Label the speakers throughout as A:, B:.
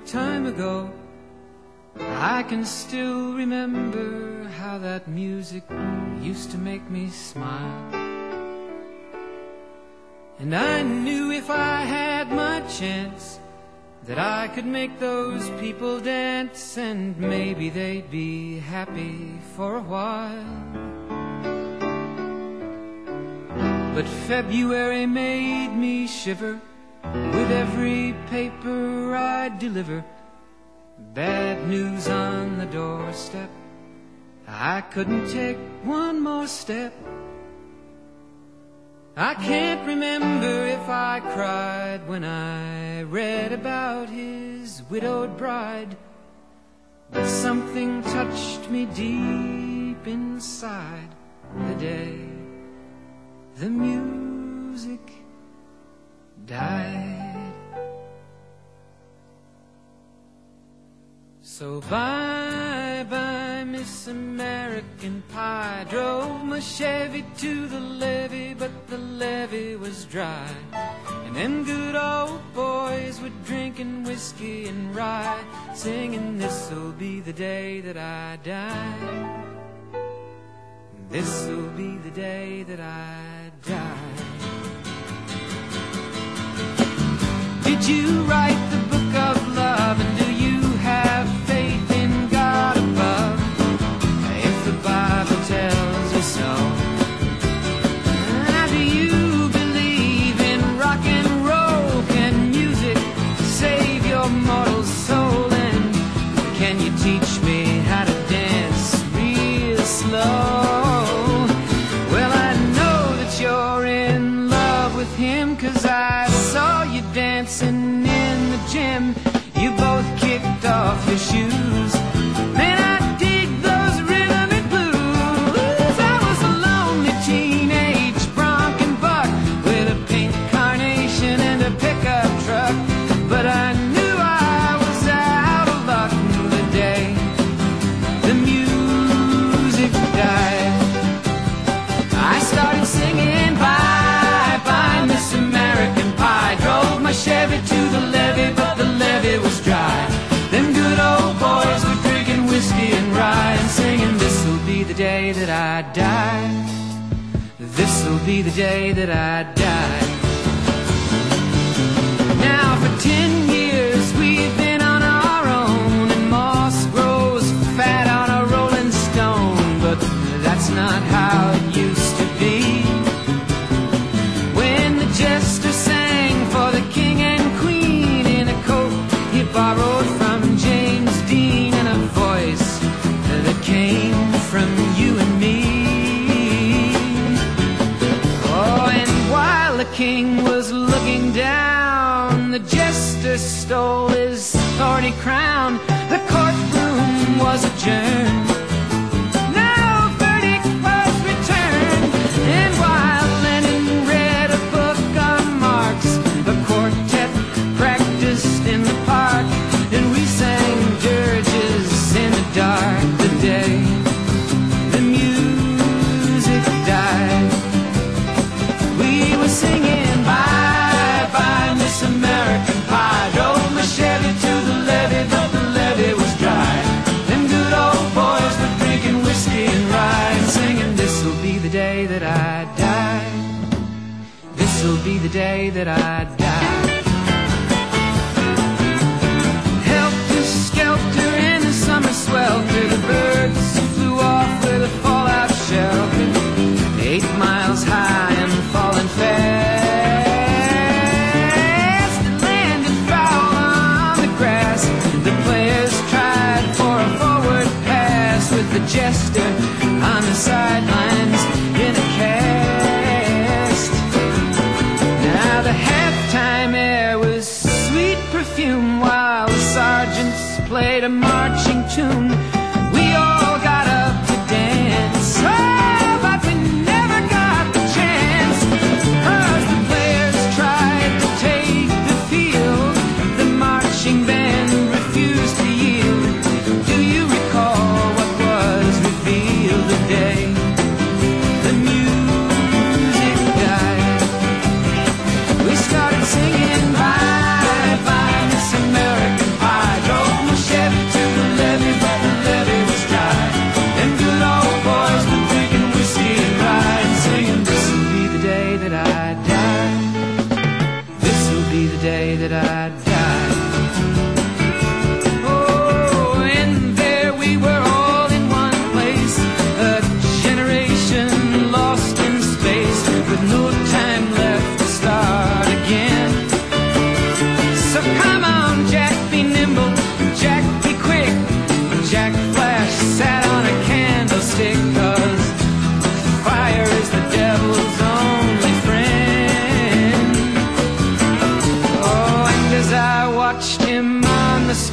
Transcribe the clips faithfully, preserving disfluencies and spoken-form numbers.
A: time ago. I can still remember how that music used to make me smile. And I knew if I had my chance that I could make those people dance, and maybe they'd be happy for a while. But February made me shiver with every paper I'd deliver. Bad news on the doorstep, I couldn't take one more step. I can't remember if I cried when I read about his widowed bride, but something touched me deep inside the day the music died. So bye bye Miss American Pie. Drove my Chevy to the levee, but the levee was dry, and them good old boys were drinking whiskey and rye, singing this'll be the day that I die. This'll be the day that I die. Did you write the book of love, and do you have faith in God above? If the Bible tells you so, do you believe in rock and roll? Can music save your mortal soul? And can you teach me how to dance real slow? Well, I know that you're in love with him, 'cause I saw you dancing in the gym. You both kicked off your shoes. Man, I dig those rhythm and blues. I was a lonely teenage bronc and buck with a pink carnation and a pickup truck, but I knew I was out of luck the day the music died. I started singing bye bye Miss American Pie. Drove my Chevy to the levee, but the levee was dry. Them good old boys were drinking whiskey and rye, and singing this'll be the day that I die. This'll be the day that I die. Now for ten years we've been on our own, and moss grows fat on a rolling stone, but that's not how it used to be. When the jester sang for the king and queen in a coat he borrowed from James Dean, and a voice that came from you and me. Oh, and while the king was looking down, the jester stole his thorny crown. The courtroom was adjourned. No verdict was returned. And while Lenin read a book on Marx, the quartet practiced in the park, and we sang dirges in the dark the day the music died. We were singing bye bye Miss American Pie. Drove my Chevy to the levee, but the levee was dry. Them good old boys were drinking whiskey and rye, and singing this'll be the day that I die. This'll be the day that I die. Helter skelter in the summer swelter, the birds flew off with a fallout shelter, eight miles high and falling fast. It landed foul on the grass. The players tried for a forward pass, with the jester on the sidelines in a cast. Now the halftime air was sweet perfume, while the sergeants played a marching tune. We all got up to dance, oh, but we never got the chance, 'cause the players tried to take the field. The marching band refused to yield. Do you recall what was revealed the day the music died? We started singing bye bye Miss American Pie.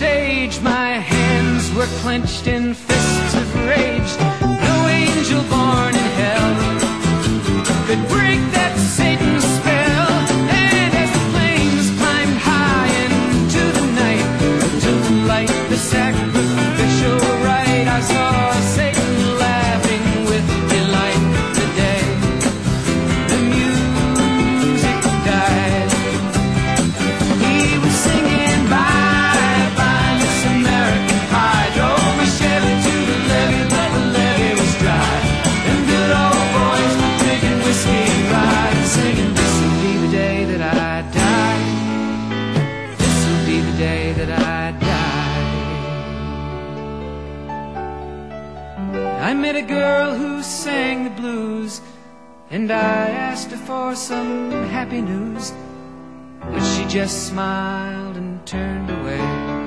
A: stage, my hands were clenched in fists of rage. No angel born in hell could break that Satan's spell. And as the flames climbed high into the night to light the sacrificial rite, I saw Satan laughing with delight the day the music died. He was singing bye bye Miss American Pie, drove my Chevy to the levee, but the levee was dry. And good old boys were drinking whiskey and rye, and singing, this'll be the day that I die. This'll be the day that I die. I met a girl who sang the blues, and I asked her for some happy news, but she just smiled and turned away.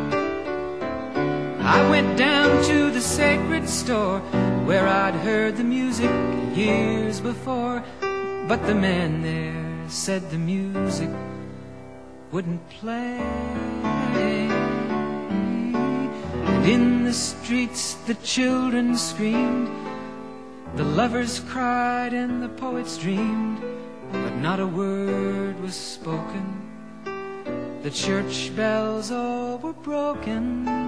A: I went down to the sacred store where I'd heard the music years before, but the man there said the music wouldn't play. And in the streets the children screamed, the lovers cried and the poets dreamed, but not a word was spoken. The church bells all were broken,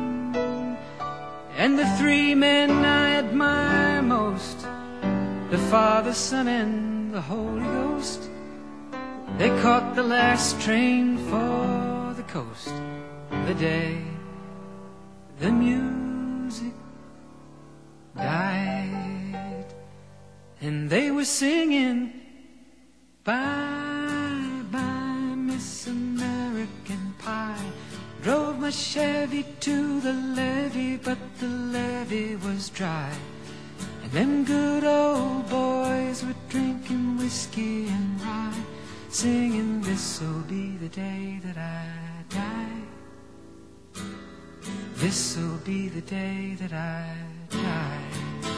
A: and the three men I admire most, the Father, Son, and the Holy Ghost, they caught the last train for the coast the day the music died. And they were singing bye bye Miss American Pie, drove my Chevy to the levee, but the levee was dry. And them good old boys were drinking whiskey and rye, singing, this'll be the day that I die. This'll be the day that I die.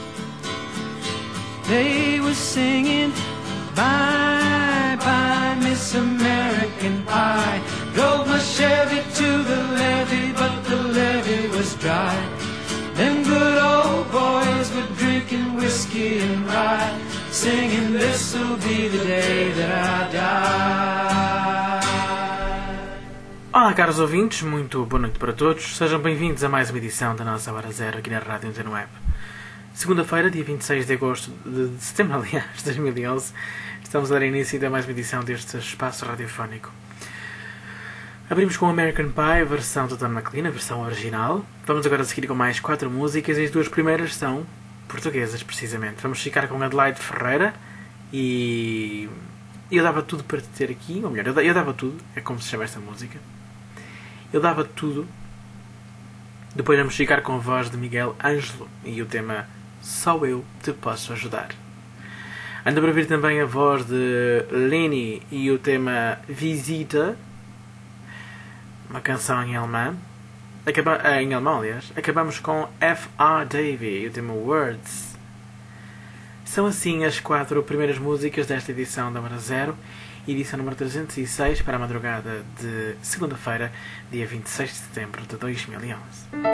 A: They were singing bye bye Miss American Pie, drove my Chevy to the levee, but the levee was dry. Them good old boys were drinking whiskey and rye, singing, this'll be the day that I die.
B: Olá, caros ouvintes, muito boa noite para todos. Sejam bem-vindos a mais uma edição da nossa Hora Zero aqui na Rádio Antena Web. Segunda-feira, dia vinte e seis de agosto de, de setembro, aliás, de dois mil e onze, estamos a dar início a mais uma edição deste espaço radiofónico. Abrimos com American Pie, a versão do Don McLean, a versão original. Vamos agora seguir com mais quatro músicas e as duas primeiras são portuguesas, precisamente. Vamos ficar com Adelaide Ferreira e Eu Dava Tudo para Te Ter Aqui, ou melhor, Eu, eu Dava Tudo, é como se chama esta música. Eu Dava Tudo. Depois vamos ficar com a voz de Miguel Ângelo e o tema Só Eu Te Posso Ajudar. Anda para ouvir também a voz de Leni e o tema Visita, uma canção em alemão. Acaba, em alemão, aliás. Acabamos com F R Davy e o tema Words. São assim as quatro primeiras músicas desta edição da Hora Zero, edição número trezentos e seis, para a madrugada de segunda-feira, dia vinte e seis de setembro de dois mil e onze.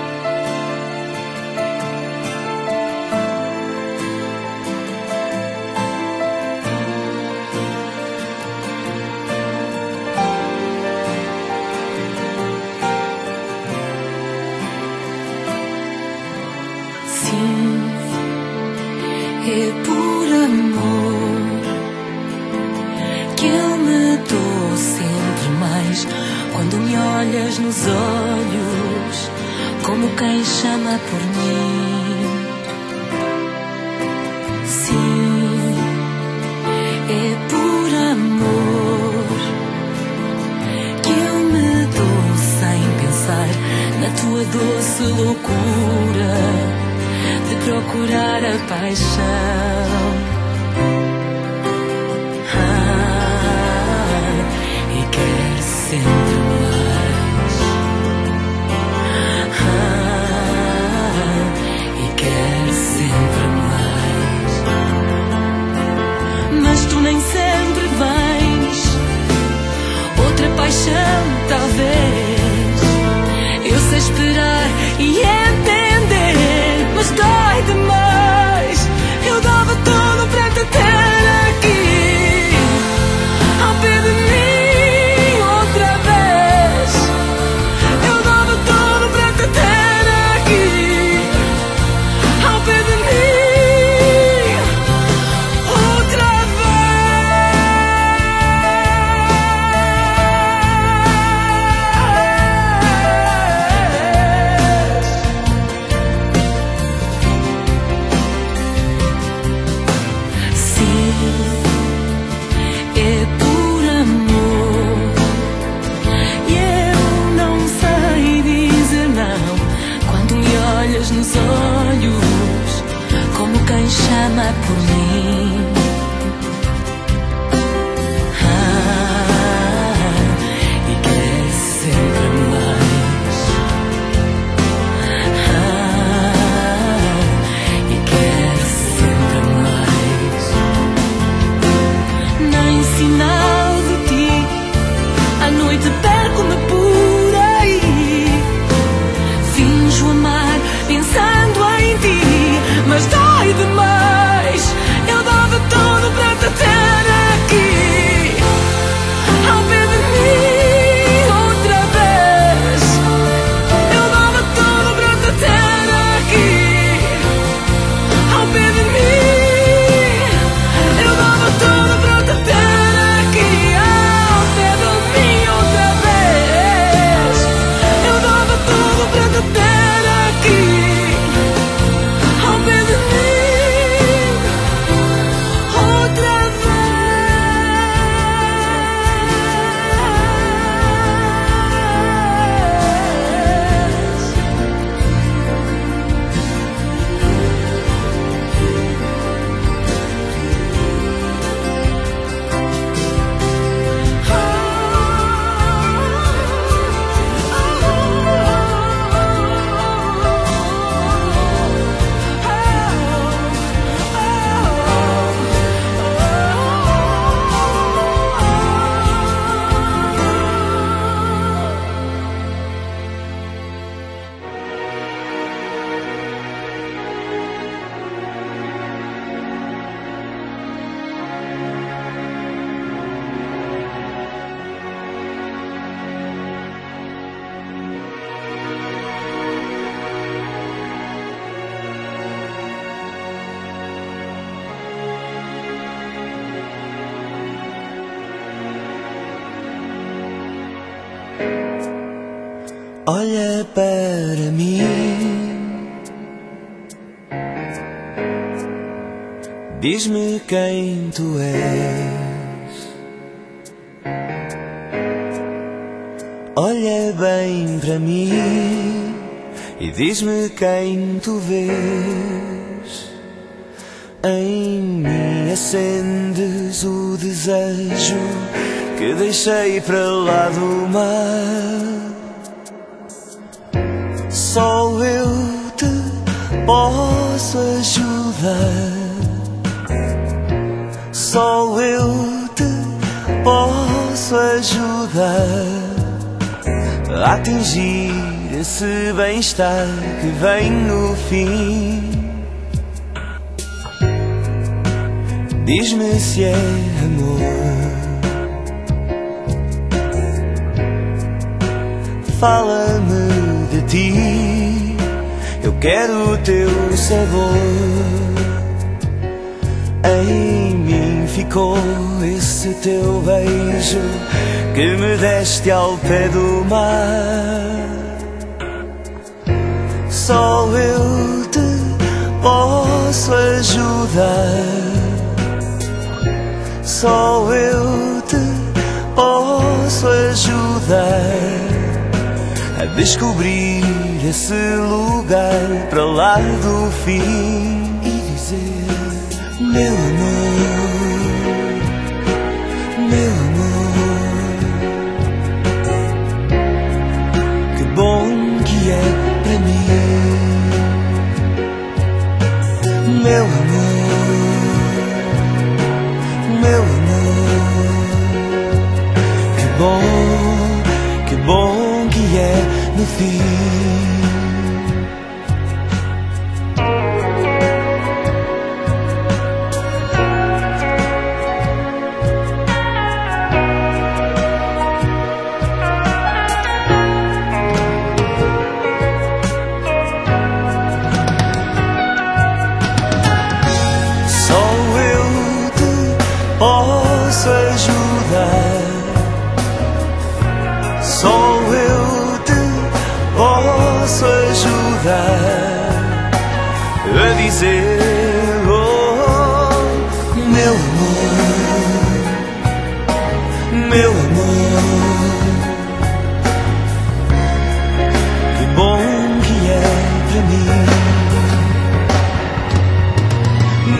C: É por amor que eu me dou sempre mais quando me olhas nos olhos, como quem chama por mim. Sim, é por amor que eu me dou sem pensar na tua doce loucura de procurar a paixão. Ah, e quero sempre mais. Ah, e quero sempre mais. Mas tu nem sempre vens. Outra paixão, talvez. Eu olhas nos olhos, como quem chama por mim. Ah, e quer sempre mais. Ah, e quer sempre mais. Nem sinal de ti, à noite perco-me por aí. Finjo amar pensando em ti, mas dói demais. Eu dava tudo para te ter aqui, ao pé de mim outra vez. Eu dava tudo para te ter aqui, ao pé de mim. Eu dava tudo para te ter aqui, ao pé de mim outra vez. Eu dava tudo para te ter aqui, ao pé de mim outra vez.
D: Olha para mim, diz-me quem tu és. Olha bem para mim e diz-me quem tu vês. Em mim acendes o desejo que deixei para lá do mar. Só eu te posso ajudar, só eu te posso ajudar a atingir esse bem-estar que vem no fim. Diz-me se é amor, fala-me de ti, eu quero o teu sabor. Em mim ficou esse teu beijo que me deste ao pé do mar. Só eu te posso ajudar, só eu te posso ajudar a descobrir esse lugar para lá do fim e dizer: meu amor, meu amor, que bom que é para mim. Meu amor, meu amor, que bom, que bom que é no fim. Posso ajudar, só eu te posso ajudar a dizer: oh, meu amor, meu amor, que bom que é para mim.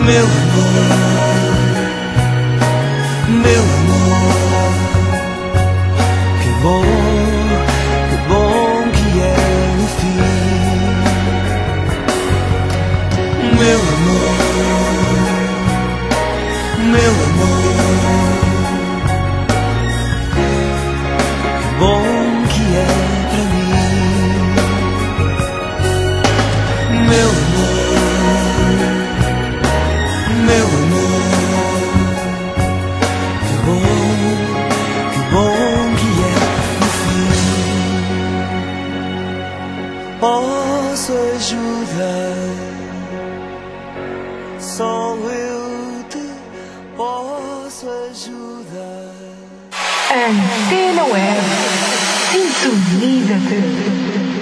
D: Meu amor, meu amor, que bom, que bom que é o fim. Meu amor, meu amor, que bom que é pra mim. Meu amor, meu amor, que bom, que bom que é o fim. Posso ajudar, só eu te posso ajudar.
E: Antena Web, sintoniza-te.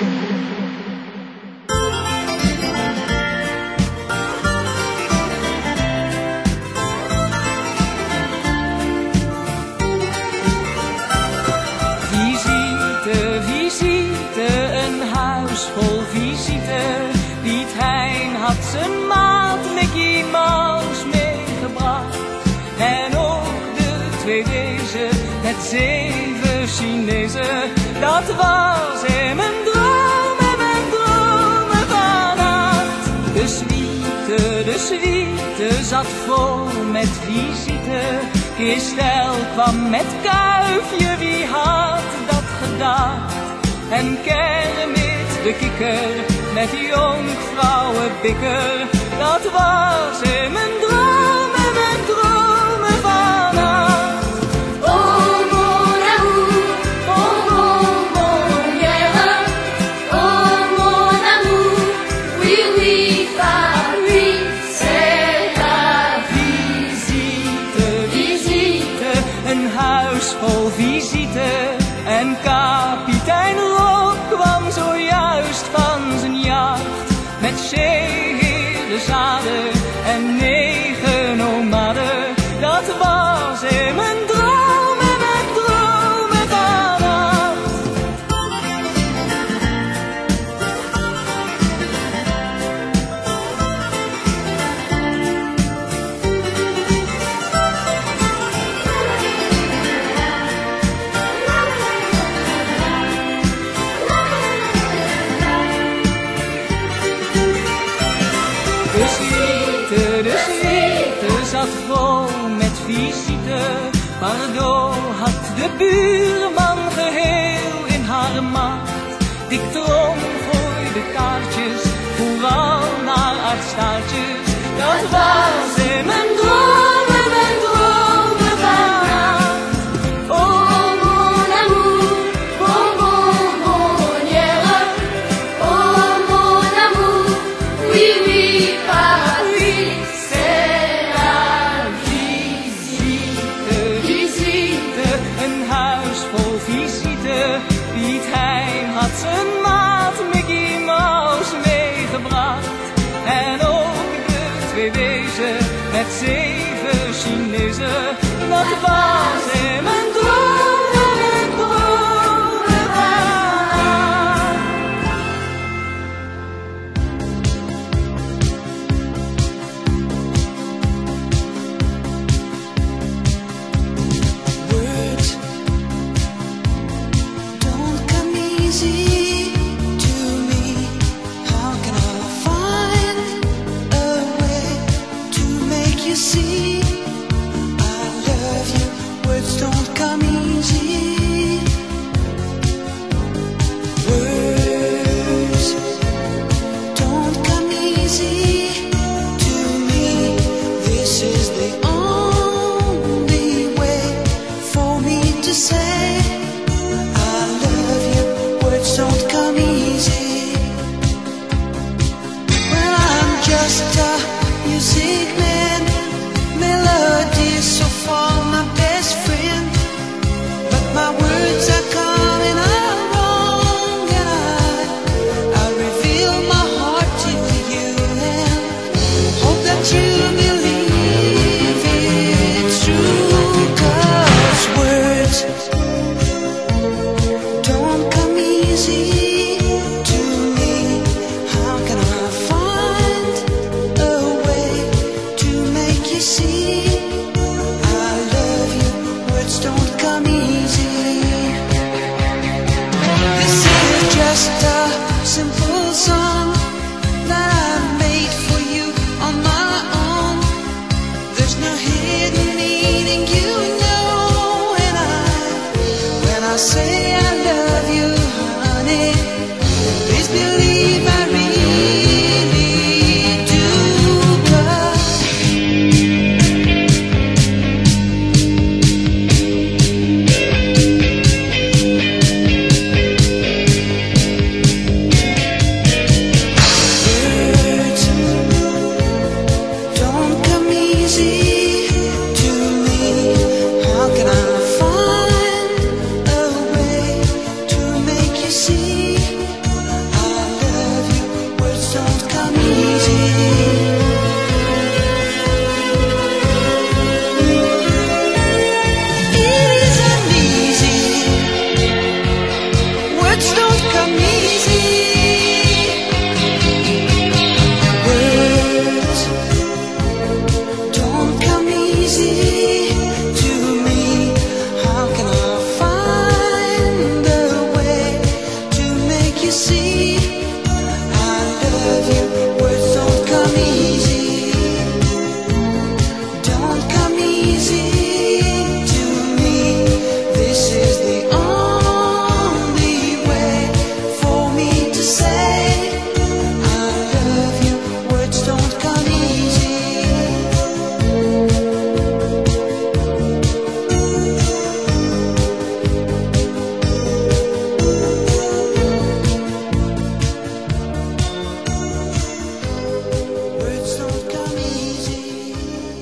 C: Vol visite, Piet Hein had zijn maat Mickey Mouse meegebracht. En ook de twee deze met zeven Chinezen. Dat was in mijn droom en mijn dromen vannacht. De suite, de suite zat vol met visite. Christel kwam met kuifje, wie had dat gedacht? En Kermit de kikker met jonkvrouwenbikker, dat was in mijn droom en mijn dromen vannacht.
F: Oh mon amour, oh mon mon guerre, oh mon amour, oui oui Paris, c'est la visite, visite,
C: een huis vol visite en kapitein Rob kwam zojuist van zijn jacht met zeeheerdenzaden en negen nomaden. Dat was in mijn droom en mijn dromen vannacht. De suite, de suite zat vol met visite. Pardot had de buurman geheel in haar macht. Dick Trom gooide kaartjes, vooral naar aardstaartjes. Dat was in mijn droom en mijn dromen vannacht.
F: oh mon amour, oh mon mon guerre, oh mon amour, oui oui Paris, c'est la visite, visite,
C: een huis vol visite. Piet Hein had zijn maat Mickey Mouse meegebracht. En ook de twee wezen met zeven Chinezen. Dat was in mijn droom en mijn dromen vannacht.
G: Words don't come easy to me. How can I find a way to make you see I love you? simple song that I made for you on my own. There's no hidden meaning, you know, when I when I say I love you, honey. Please believe I really do. 'Cause words don't come easy to me. How can I find a way to make you see I love you? Words don't come easy. It isn't easy. Words don't come easy. Words don't come easy to me. How can I find a way to make you see I love you? Words don't come easy. Don't come easy to me. This is the only way for me to say I love you. Words don't come easy. Words don't come easy.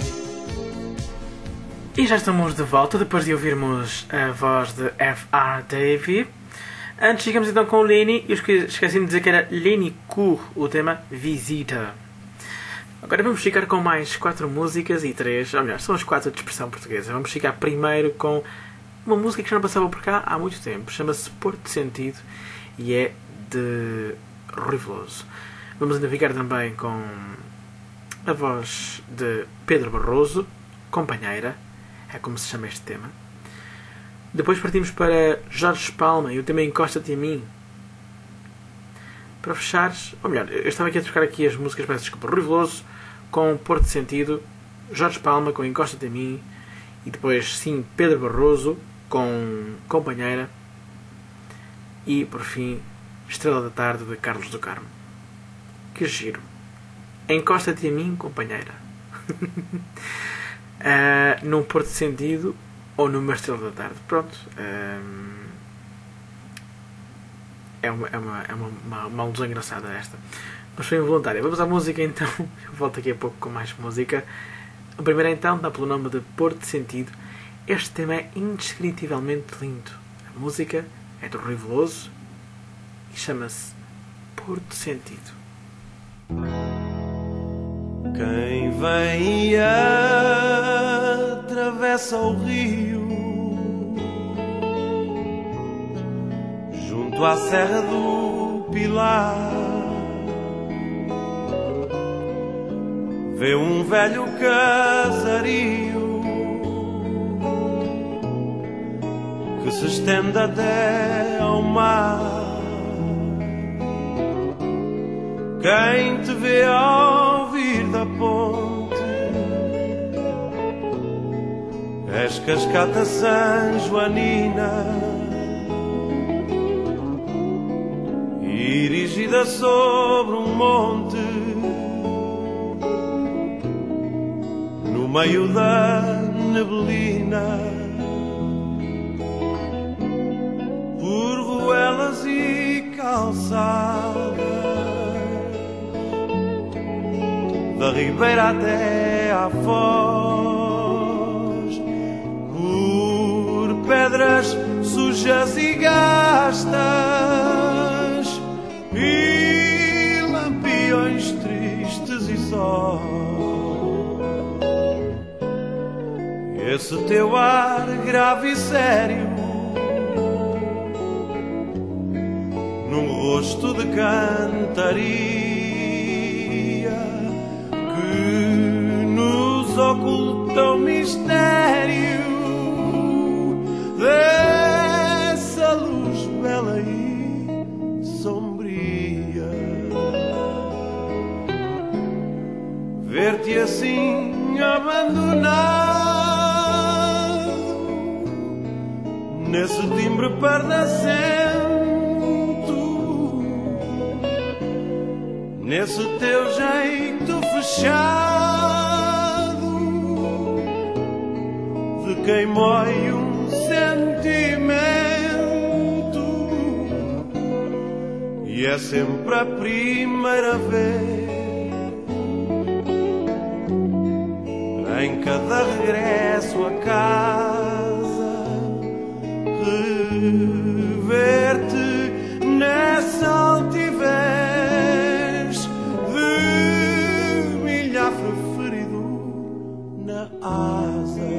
B: E já estamos de volta depois de ouvirmos a voz de F R Davy. Antes chegamos então com o Lenny. Eu esque- esqueci-me de dizer que era Lenny Cour, o tema Visita. Agora vamos ficar com mais quatro músicas e três, ou melhor, são as quatro de expressão portuguesa. Vamos ficar primeiro com uma música que já não passava por cá há muito tempo. Chama-se Porto de Sentido e é de Rui Veloso. Vamos ainda ficar também com a voz de Pedro Barroso, Companheira, é como se chama este tema. Depois partimos para Jorge Palma e o tema Encosta-te a Mim. Para fechares, ou melhor, eu estava aqui a trocar aqui as músicas, peço desculpa, Rui Veloso com Porto de Sentido, Jorge Palma com Encosta-te a Mim e depois sim Pedro Barroso com Companheira e por fim Estrela da Tarde de Carlos do Carmo. Que giro! Encosta-te a mim, companheira. uh, num Porto de Sentido ou numa Estrela da Tarde. Pronto. Uh, é uma, é, uma, é uma, uma, uma alusão engraçada esta. Mas foi involuntária. Vamos à música então. Eu volto daqui a pouco com mais música. A primeira então dá pelo nome de Porto de Sentido. Este tema é indescritivelmente lindo. A música é do Rui Veloso e chama-se Porto de Sentido.
H: Quem vem e atravessa o rio junto à Serra do Pilar, vê um velho casario que se estende até ao mar. Quem te vê ao vir da ponte és cascata San Joanina, erigida sobre um monte no meio da neblina, por ruelas e calçadas, da ribeira até à foz, por pedras sujas e gastas e lampiões tristes e só. Esse teu ar grave e sério num rosto de cantaria oculta o mistério dessa luz bela e sombria. ver-te assim abandonado nesse timbre pardacento, nesse teu jeito fechado de quem mói um sentimento, e é sempre a primeira vez em cada regresso a casa, rever-te nessa altivez de milhafre ferido na asa.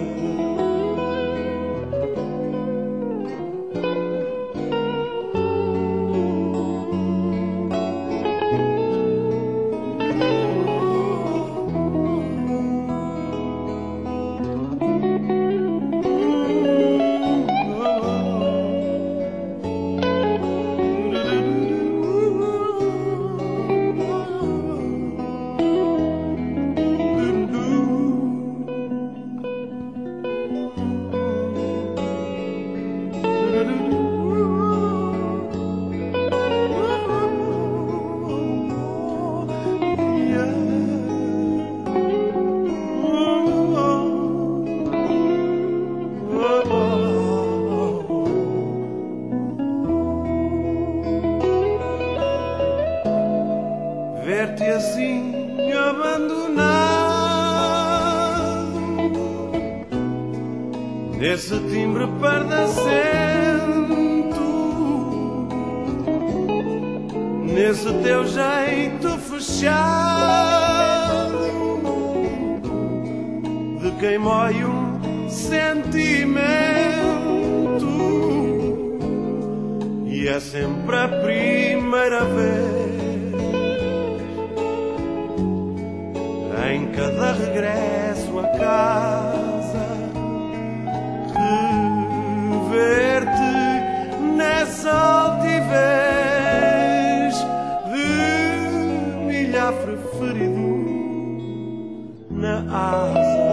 H: Ver-te assim abandonado nesse timbre pardacento, nesse teu jeito fechado de quem mói um sentimento, e é sempre a primeira vez em cada regresso a casa, rever-te nessa altivez de milhafre ferido na asa.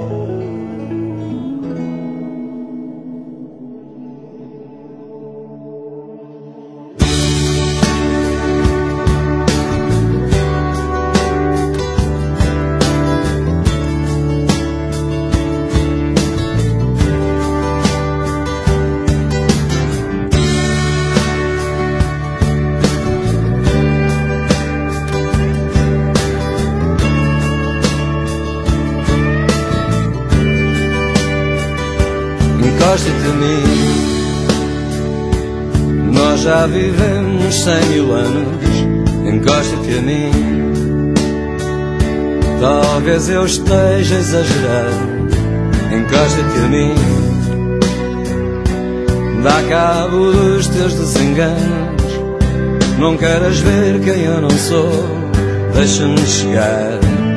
D: Encosta-te a mim, nós já vivemos cem mil anos. Encosta-te a mim, talvez eu esteja exagerando. Encosta-te a mim, dá cabo dos teus desenganos. Não queras ver quem eu não sou, deixa-me chegar.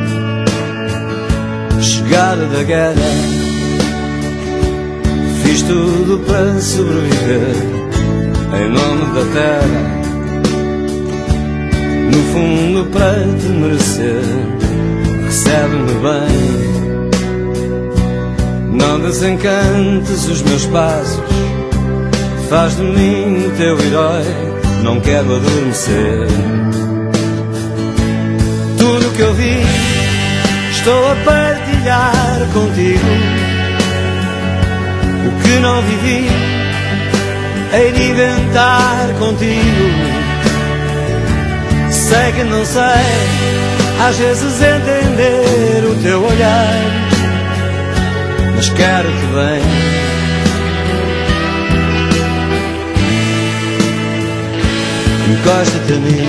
D: Chegada da guerra, fiz tudo para sobreviver em nome da terra, no fundo para te merecer. Recebe-me bem, não desencantes os meus passos, faz de mim o teu herói, não quero adormecer. Tudo que eu vi estou a partilhar contigo. O que não vivi, hei de inventar contigo. Sei que não sei, às vezes entender o teu olhar, mas quero-te bem. Encosta-te a mim,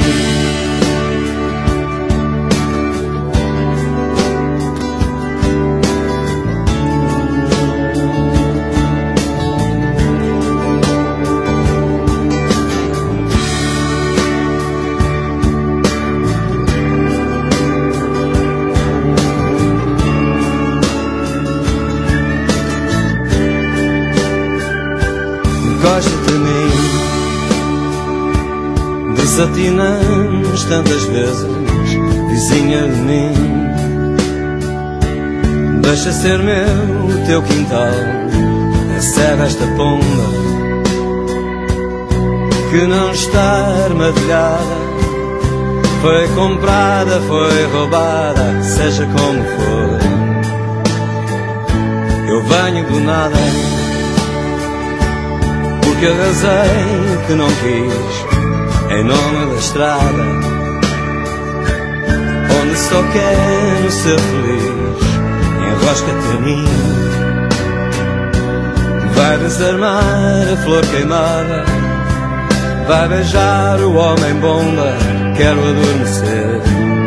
D: encosta-te a mim. Desatinamos tantas vezes, vizinha de mim. Deixa ser meu o teu quintal, recebe esta pomba que não está armadilhada. Foi comprada, foi roubada, seja como for. Eu venho do nada, porque arrasei o que não quis, em nome da estrada, onde só quero ser feliz. Enrosca-te a mim, vai desarmar a flor queimada, vai beijar o homem bomba, quero adormecer.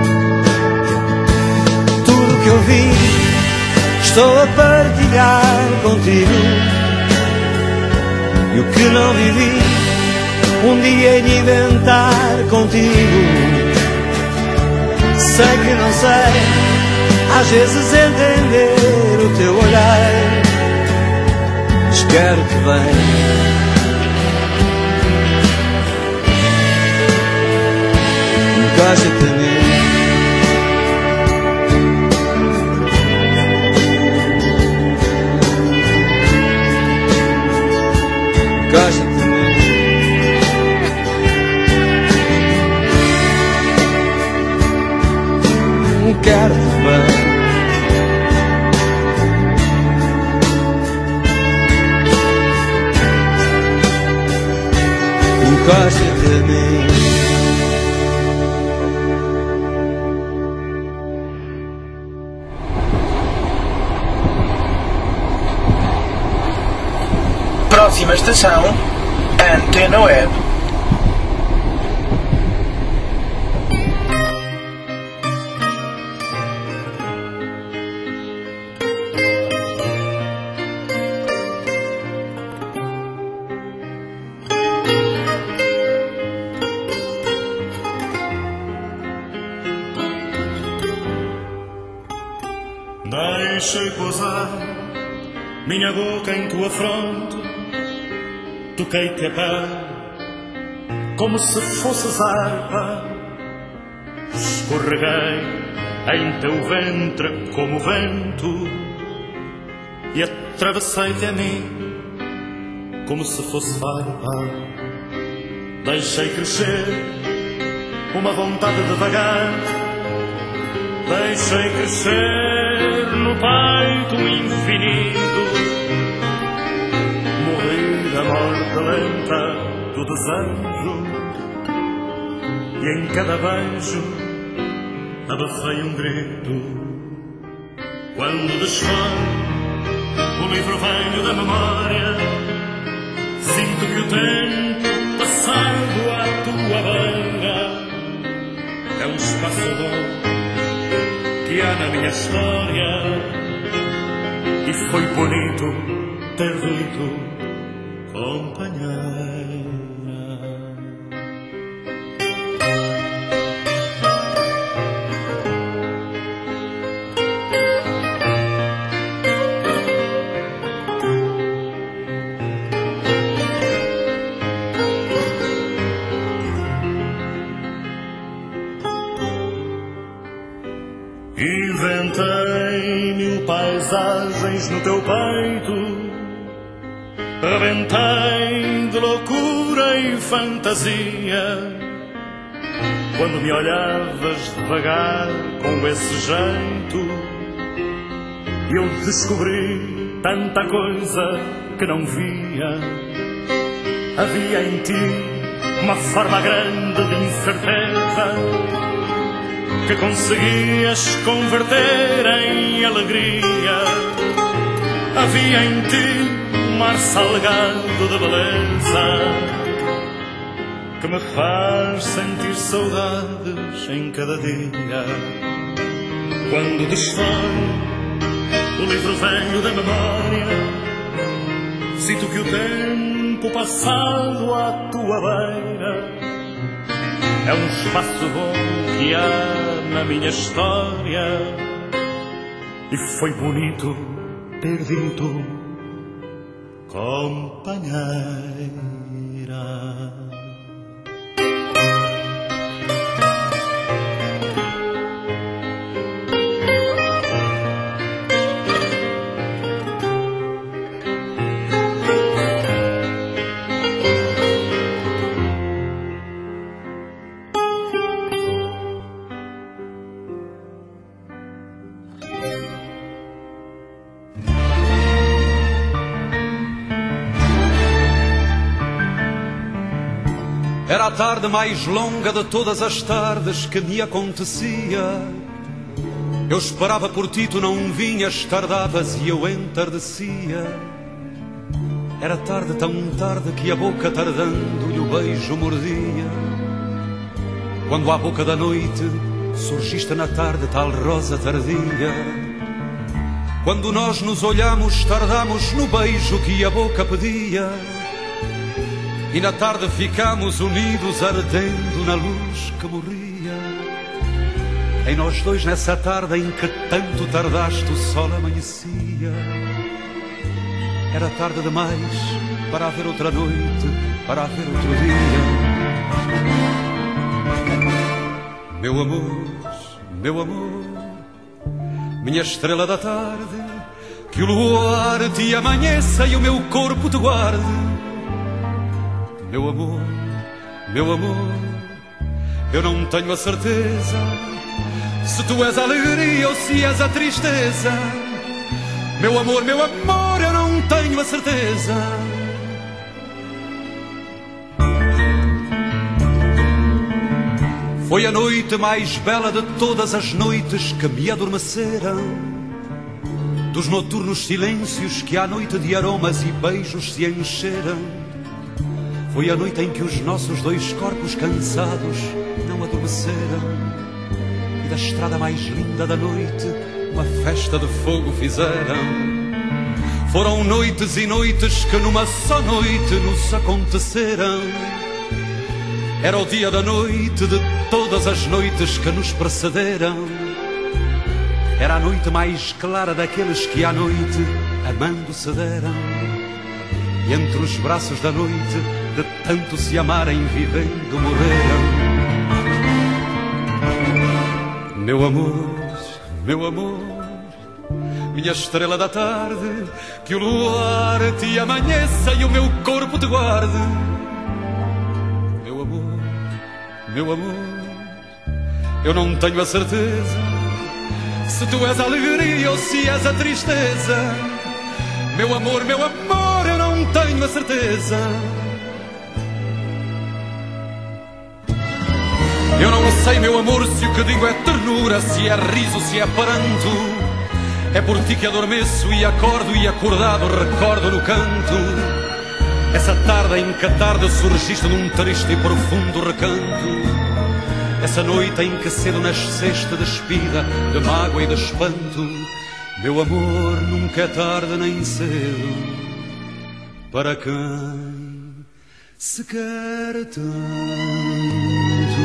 D: Tudo que eu vi, estou a partilhar contigo, e o que não vivi, um dia hei de inventar contigo. Sei que não sei às vezes entender o teu olhar, mas quero-te bem. Encosta-te a mim, encosta-te a mim. Quero-te bem. Encosta-te a mim.
I: Próxima estação, Antena Web.
J: Deixei pousar minha boca em tua fronte, toquei-te a pé como se fosses harpa, escorreguei em teu ventre como vento e atravessei-te a mim como se fosse farpa. Deixei crescer uma vontade de vagar, deixei crescer no peito infinito, morri da morte lenta do desejo, e em cada beijo abafei um grito. Quando desfaz o livro velho da memória, sinto que o tempo passado à tua beira é um espaço bom que há na minha história, e foi bonito ter dito companheira. Inventei mil paisagens no teu peito, rebentei de loucura e fantasia, quando me olhavas devagar com esse jeito, e eu descobri tanta coisa que não via. Havia em ti uma forma grande de incerteza que conseguias converter em alegria. Havia em ti um mar salgado de beleza que me faz sentir saudades em cada dia. Quando desfaz o livro velho da memória, sinto que o tempo passado à tua beira é um espaço bom que há na minha história, e foi bonito ter dito companheira.
K: Era a tarde mais longa de todas as tardes que me acontecia. Eu esperava por ti, tu não vinhas, tardavas e eu entardecia. Era tarde, tão tarde, que a boca tardando-lhe o beijo mordia. Quando à boca da noite surgiste na tarde, tal rosa tardia. Quando nós nos olhamos, tardamos no beijo que a boca pedia. E na tarde ficamos unidos, ardendo na luz que morria. Em nós dois, nessa tarde em que tanto tardaste, o sol amanhecia. Era tarde demais para haver outra noite, para haver outro dia. Meu amor, meu amor, minha estrela da tarde, que o luar te amanheça e o meu corpo te guarde. Meu amor, meu amor, eu não tenho a certeza se tu és a alegria ou se és a tristeza. Meu amor, meu amor, eu não tenho a certeza. Foi a noite mais bela de todas as noites que me adormeceram, dos noturnos silêncios que à noite de aromas e beijos se encheram. Foi a noite em que os nossos dois corpos cansados não adormeceram, e da estrada mais linda da noite uma festa de fogo fizeram. Foram noites e noites que numa só noite nos aconteceram. Era o dia da noite de todas as noites que nos precederam. Era a noite mais clara daqueles que à noite amando se deram. E entre os braços da noite, de tanto se amarem, vivendo morreram. Meu amor, meu amor, minha estrela da tarde, que o luar te amanheça e o meu corpo te guarde. Meu amor, meu amor, eu não tenho a certeza se tu és a alegria ou se és a tristeza. Meu amor, meu amor, eu não tenho a certeza. Eu não sei, meu amor, se o que digo é ternura, se é riso, se é pranto. É por ti que adormeço e acordo, e acordado recordo no canto essa tarde em que a tarde surgiste num triste e profundo recanto. Essa noite em que cedo nasceste despida de mágoa e de espanto. Meu amor, nunca é tarde nem cedo para quem se quer tanto.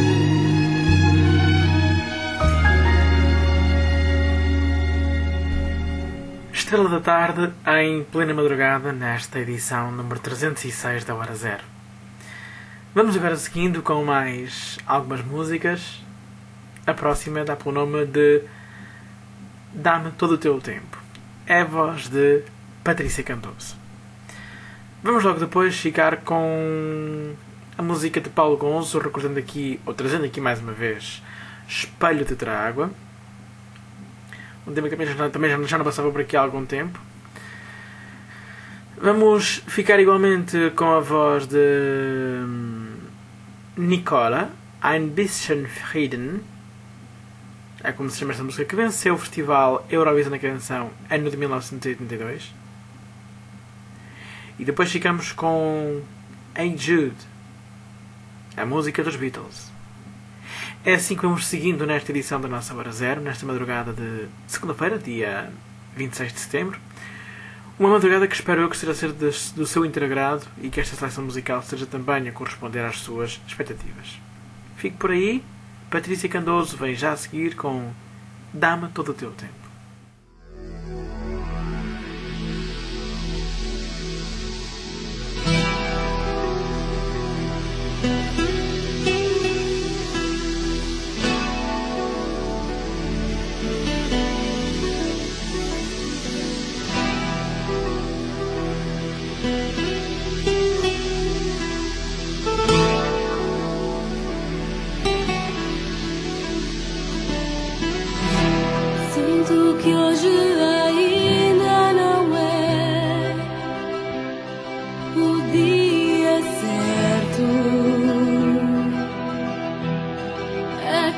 B: Estrela da Tarde, em plena madrugada, nesta edição número trezentos e seis da Hora Zero. Vamos agora seguindo com mais algumas músicas. A próxima dá pelo nome de Dá-me Todo o Teu Tempo. É a voz de Patrícia Cantoso. Vamos logo depois ficar com a música de Paulo Gonzo, recordando aqui, ou trazendo aqui mais uma vez, Espelho de Água. Um tema que também já, já não passava por aqui há algum tempo. Vamos ficar igualmente com a voz de Nicola, Ein bisschen Frieden. É como se chama esta música, que venceu o festival Eurovisão da Canção ano de mil novecentos e oitenta e dois. E depois ficamos com Hey Jude, a música dos Beatles. É assim que vamos seguindo nesta edição da nossa Hora Zero, nesta madrugada de segunda-feira, dia vinte e seis de setembro. Uma madrugada que espero eu que seja ser do seu integrado e que esta seleção musical seja também a corresponder às suas expectativas. Fique por aí. Patrícia Cantoso vem já a seguir com Dá-me Todo o Teu Tempo.
C: Sinto que hoje ainda não é o dia certo.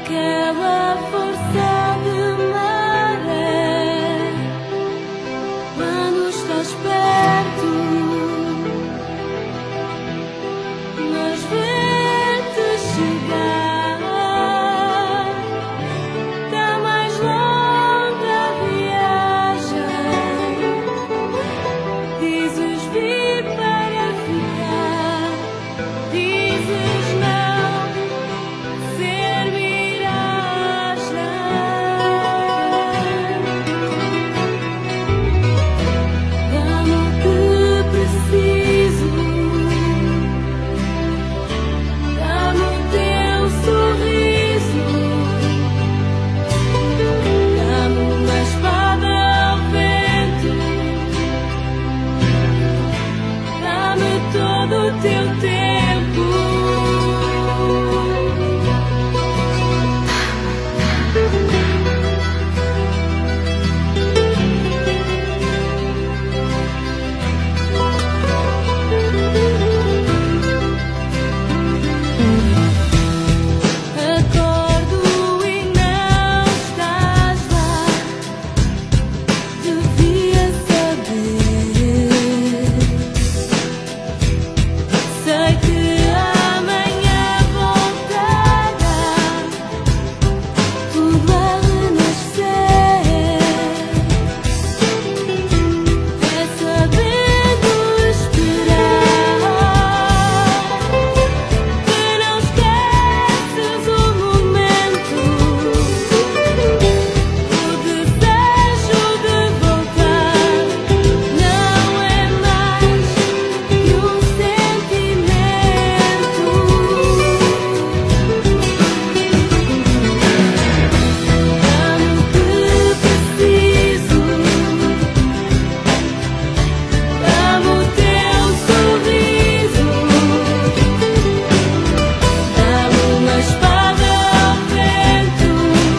C: aquela força de maré quando estás perto, mas ver-te chegar da mais longa viagem. Dizes vir para ficar, dizes não ser miragem. Dá-me o que preciso, dá-me o teu sorriso, dá-me uma espada ao vento, dá-me todo o teu tempo. Acordo e não estás lá, devia saber. Sei que amanhã voltará tudo a renascer. É sabendo esperar que não esqueces o momento, o desejo de voltar não é mais que um sentimento. Dá-me o que preciso, dá-me o teu sorriso, dá-me uma espada ao vento,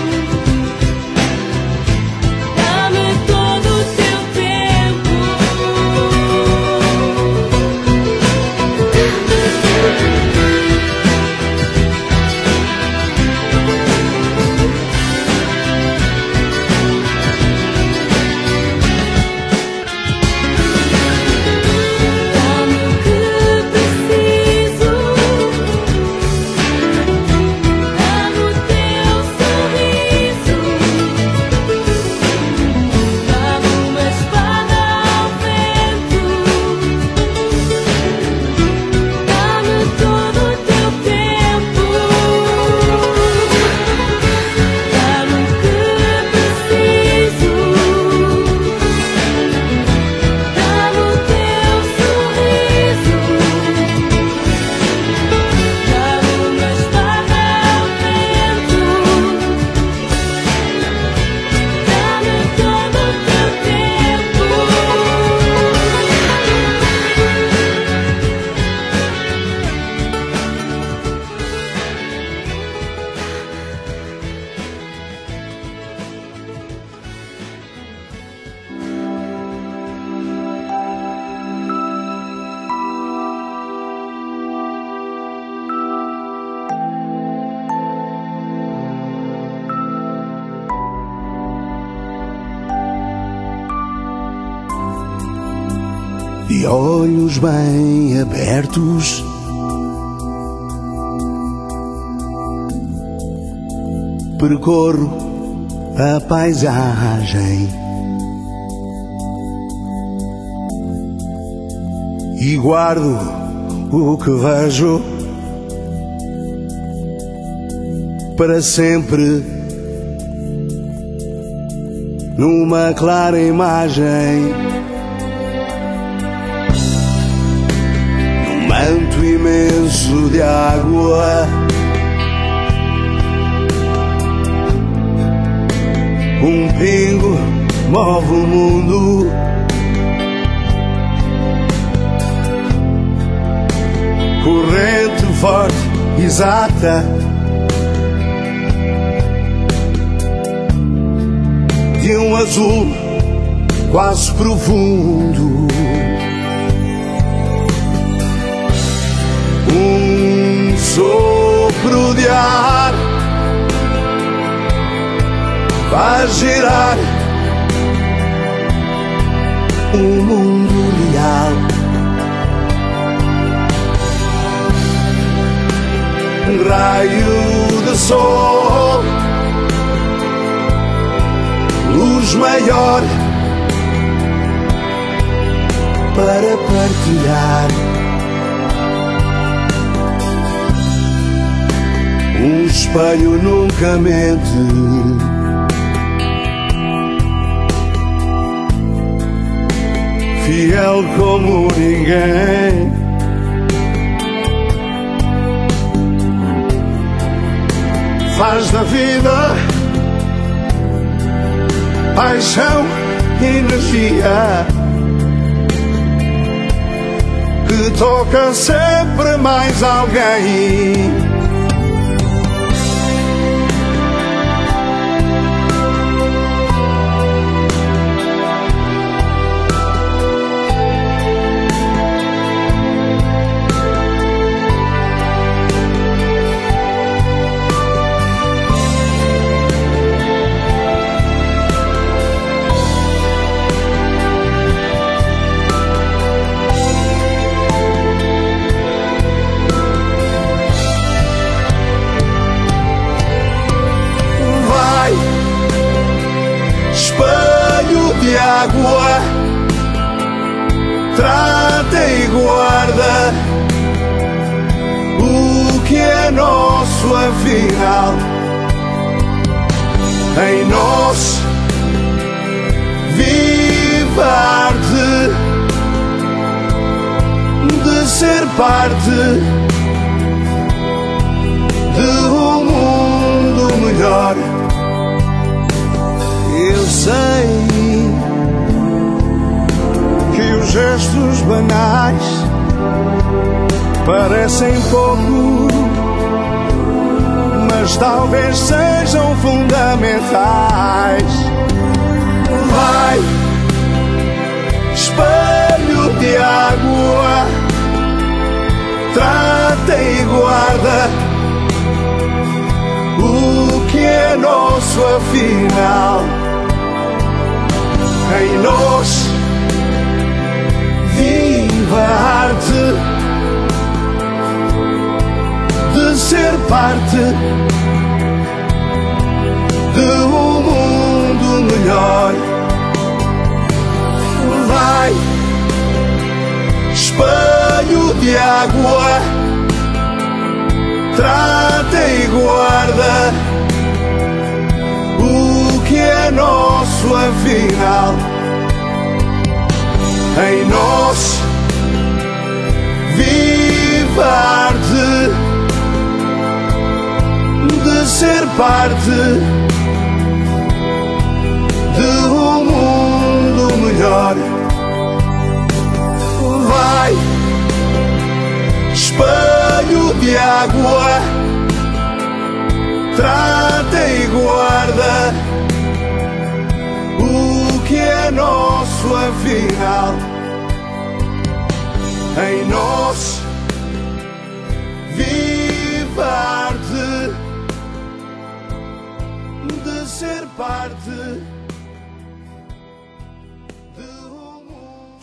C: dá-me todo o teu tempo. Dá-me o que preciso, dá-me o teu sorriso, dá-me uma espada ao vento, dá-me todo o teu tempo. Dá-me o que preciso, dá-me o teu sorriso, dá-me uma espada ao vento, dá-me todo o teu tempo.
L: De olhos bem abertos, percorro a paisagem e guardo o que vejo para sempre numa clara imagem. Num manto imenso de água, um pingo move o mundo. Corrente forte, exata, de um azul quase profundo. Um sopro de ar faz girar um mundo leal. Raio de sol, luz maior para partilhar. Um espelho nunca mente, fiel como ninguém. Faz da vida paixão, energia que toca sempre mais alguém. Água, trata e guarda o que é nosso afinal. Em nós vive a arte de ser parte de um mundo melhor. Eu sei que os gestos banais parecem pouco, mas talvez sejam fundamentais. Vai, espelho de água, trata e guarda o que é nosso afinal. Em nós viva a arte de ser parte de um mundo melhor. Vai, espelho de água, trata e guarda o que é nosso afinal. Em nós vive a arte de ser parte de um mundo melhor. Vai, espelho de água, trata e guarda o que é nosso afinal. Em nós vive a arte de ser parte de um mundo.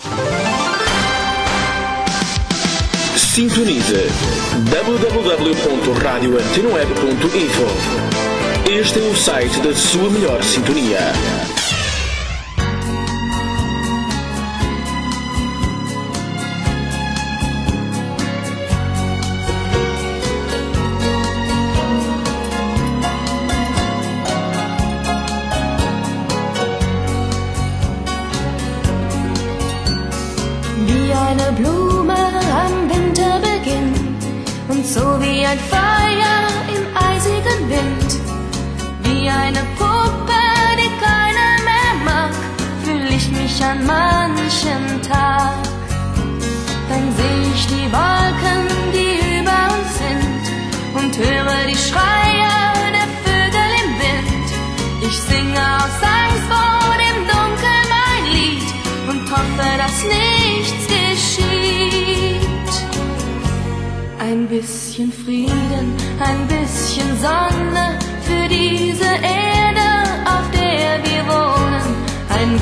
I: Sintonize w w w ponto radio antena web ponto info. Este é o site da sua melhor sintonia.
C: Wie eine Blume am Winterbeginn und so wie ein Feuer im eisigen Wind, wie eine Puppe, die keiner mehr mag, fühl ich mich an manchen Tag. Dann seh ich die Wolken, die über uns sind und höre die Schreie der Vögel im Wind. Ich singe aus Angst vor dem Dunkel mein Lied und hoffe, dass nichts geschieht. Ein bisschen Frieden, ein bisschen Sonne für diese Erde, auf der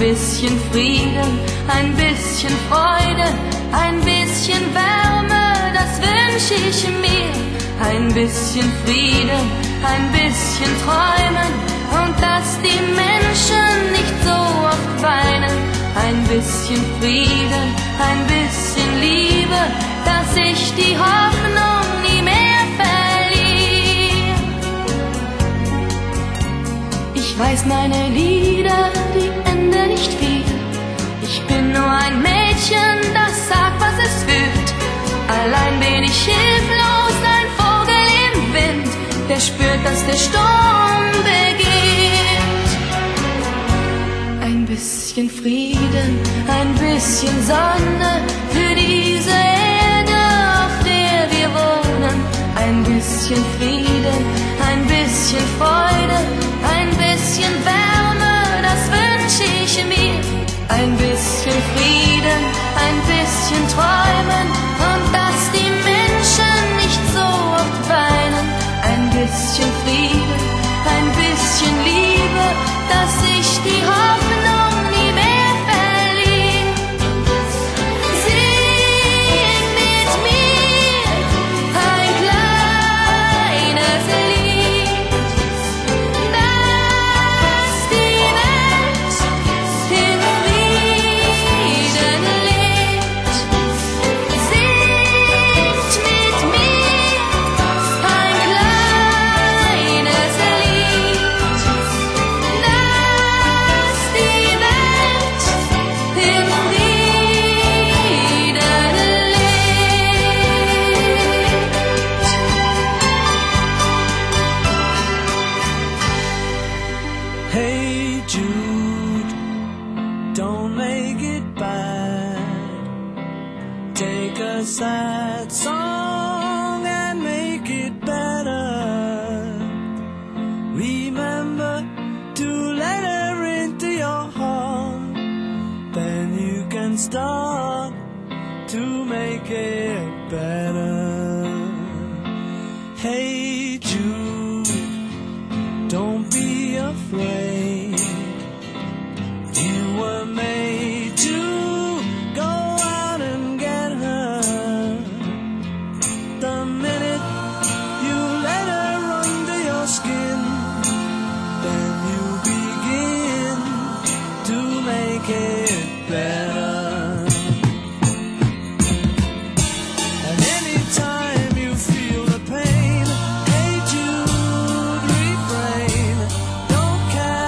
C: bisschen Frieden, ein bisschen Freude, ein bisschen Wärme, das wünsche ich mir. Ein bisschen Frieden, ein bisschen Träumen und dass die Menschen nicht so oft weinen. Ein bisschen Frieden, ein bisschen Liebe, dass ich die Hoffnung nie mehr verliere. Ich weiß, meine Lieder, die enden nicht viel. Ich bin nur ein Mädchen, das sagt, was es fühlt. Allein bin ich hilflos, ein Vogel im Wind, der spürt, dass der Sturm beginnt. Ein bisschen Frieden, ein bisschen Sonne für diese Erde, auf der wir wohnen. Ein bisschen Frieden, ein bisschen Freude, ein bisschen Wärme, das wünsche ich mir. Ein bisschen Frieden, ein bisschen Träumen und dass die Menschen nicht so oft weinen. Ein bisschen Frieden, ein bisschen Liebe, dass ich die Hoffnung nie mehr verliere. Sing mit mir ein kleines Lied, dass die Welt in Frieden lebt. Singt mit mir ein kleines Lied, dass die Welt in Frieden lebt.
D: Hey Jude, don't make it bad. Take a sad song and make it better. Remember to let her into your heart. Then you can start to make it better. Hey Jude, don't be afraid. You were made to go out and get her. The minute you let her under your skin, then you begin to make it better. And anytime you feel the pain, hey Jude, refrain. Don't care.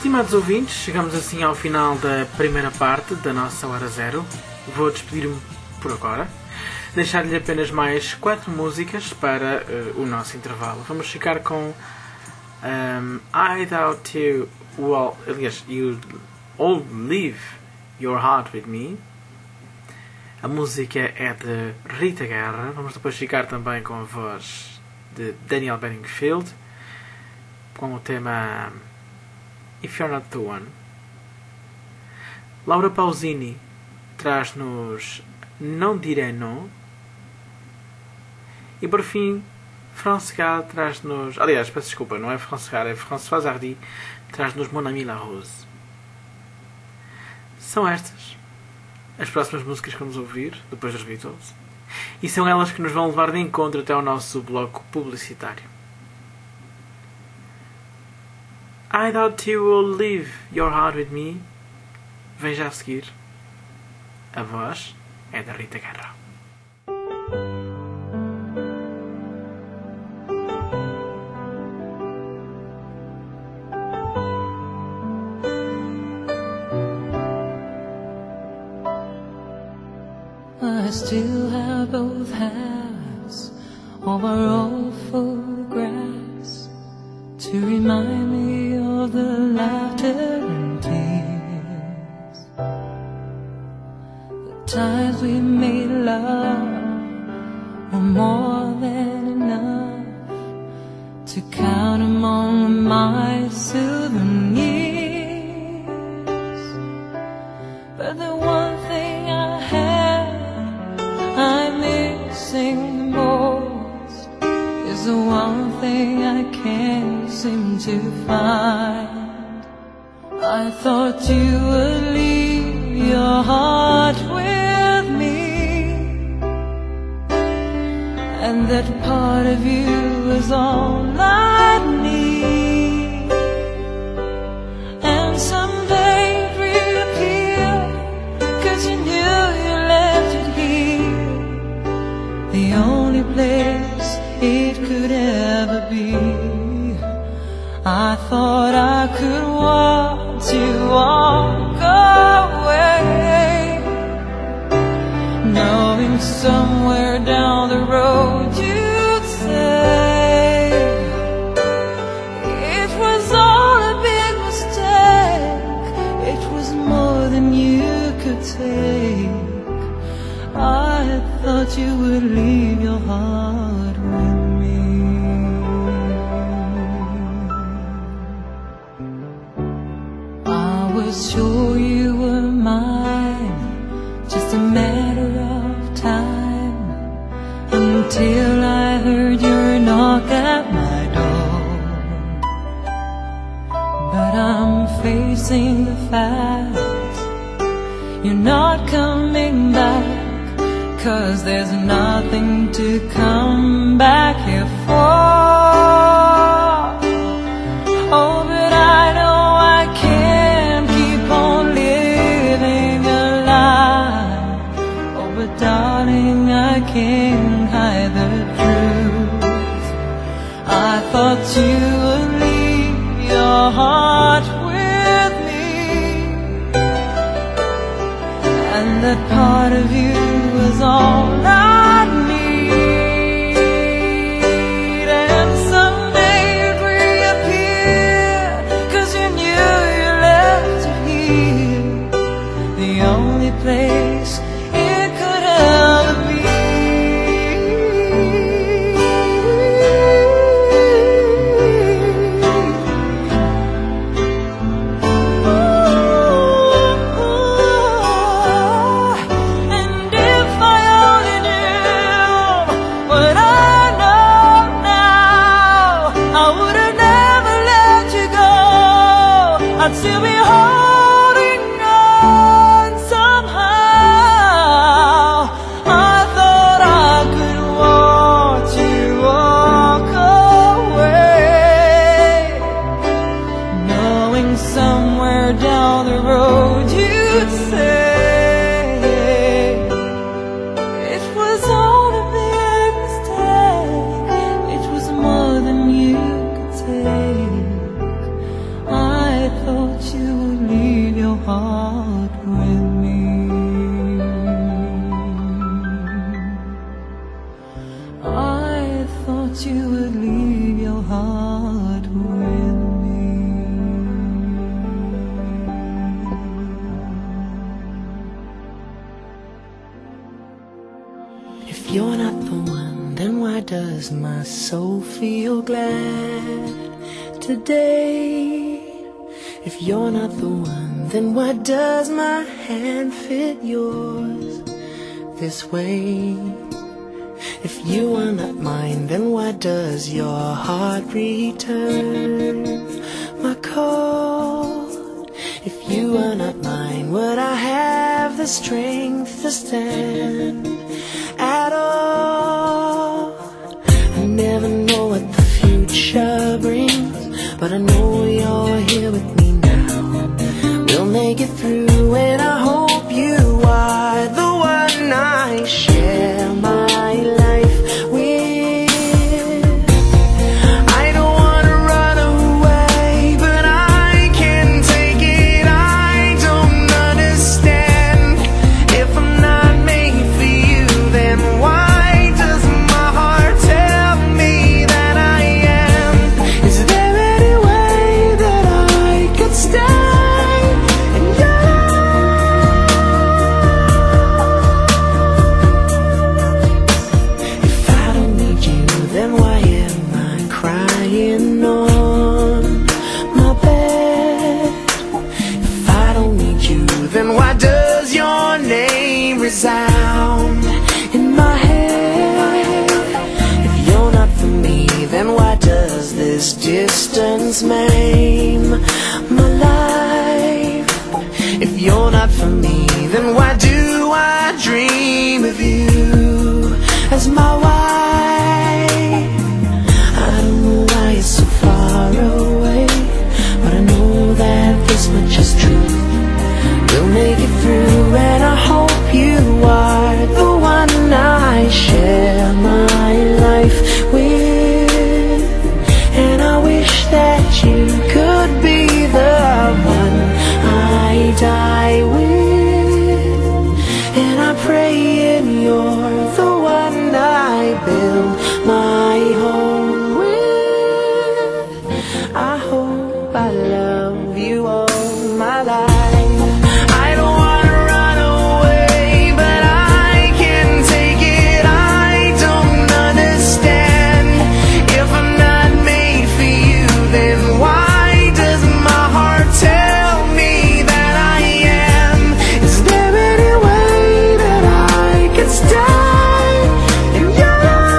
B: Estimados ouvintes, chegamos assim ao final da primeira parte da nossa Hora Zero. Vou despedir-me por agora. Deixar-lhe apenas mais quatro músicas para uh, o nosso intervalo. Vamos ficar com um, I Doubt You Will, aliás, You All Leave Your Heart With Me. A música é de Rita Guerra. Vamos depois ficar também com a voz de Daniel Bedingfield, com o tema If You're Not The One. Laura Pausini traz-nos Não Direi Não. E por fim, France Gall traz-nos... Aliás, peço desculpa, não é France Gall, é Françoise Hardy, traz-nos Mon Ami La Rose. São estas as próximas músicas que vamos ouvir, depois dos Beatles. E são elas que nos vão levar de encontro até ao nosso bloco publicitário. I Doubt You Will Leave Your Heart With Me. Vem já a seguir. A voz é da Rita Guerra.
C: I still have both halves of our old photographs to remind me of the laughter and tears, the times we made love were more than enough to count among my souvenirs. But the one thing I have I'm missing the most is the one thing I can't seem to find. I thought you would leave your heart with me, and that part of you is all I need. And someday it'd reappear, 'cause you knew you left it here, the only place it could ever be. I thought I could watch you walk away, knowing somewhere down the road you'd say it was all a big mistake, it was more than you could take. I thought you would leave your heart with me. I was sure you were mine, just a matter of time, until I heard your knock at my door. But I'm facing the fact you're not coming back, 'cause there's nothing to come back here for. Oh, but I know I can't keep on living a lie. Oh, but darling, I can't hide the truth. I thought you would leave your heart with me, and that part of you was all I need. And someday you'd reappear, 'cause you knew you left it here, the only place it could ever be. I'd still be holding on somehow. I thought I could watch you walk away, knowing somewhere down the road you'd say it was all a big mistake, it was more than you could take. I thought
M: you're not the one, then why does my soul feel glad today? If you're not the one, then why does my hand fit yours this way? If you are not mine, then why does your heart return my call? If you are not mine, would I have the strength to stand at all? I never know what the future brings, but I know you're here with me now. We'll make it through, and I hope you are the one I share my life with. I don't wanna run away, but I can't take it. I don't understand. If I'm not made for you, then why does my heart tell me that I am? Is there any way that I could stay in your life? If I don't need you, then why am I crying on my bed? If I don't need you, then why does your name resound in my head? If you're not for me, then why does this distance maim my life? If you're not for me, then why do I dream of you as my wife? I don't know why you're so far away, but I know that this much is true. We'll make it through, and I hope you are the one I share my life with. And I wish that you could be the one I die with. And I pray and you're the one I build my home with. I hope I love you all my life. I don't wanna run away, but I can't take it. I don't understand. If I'm not made for you, then why does my heart tell me that I am? Is there any way that I could stay in your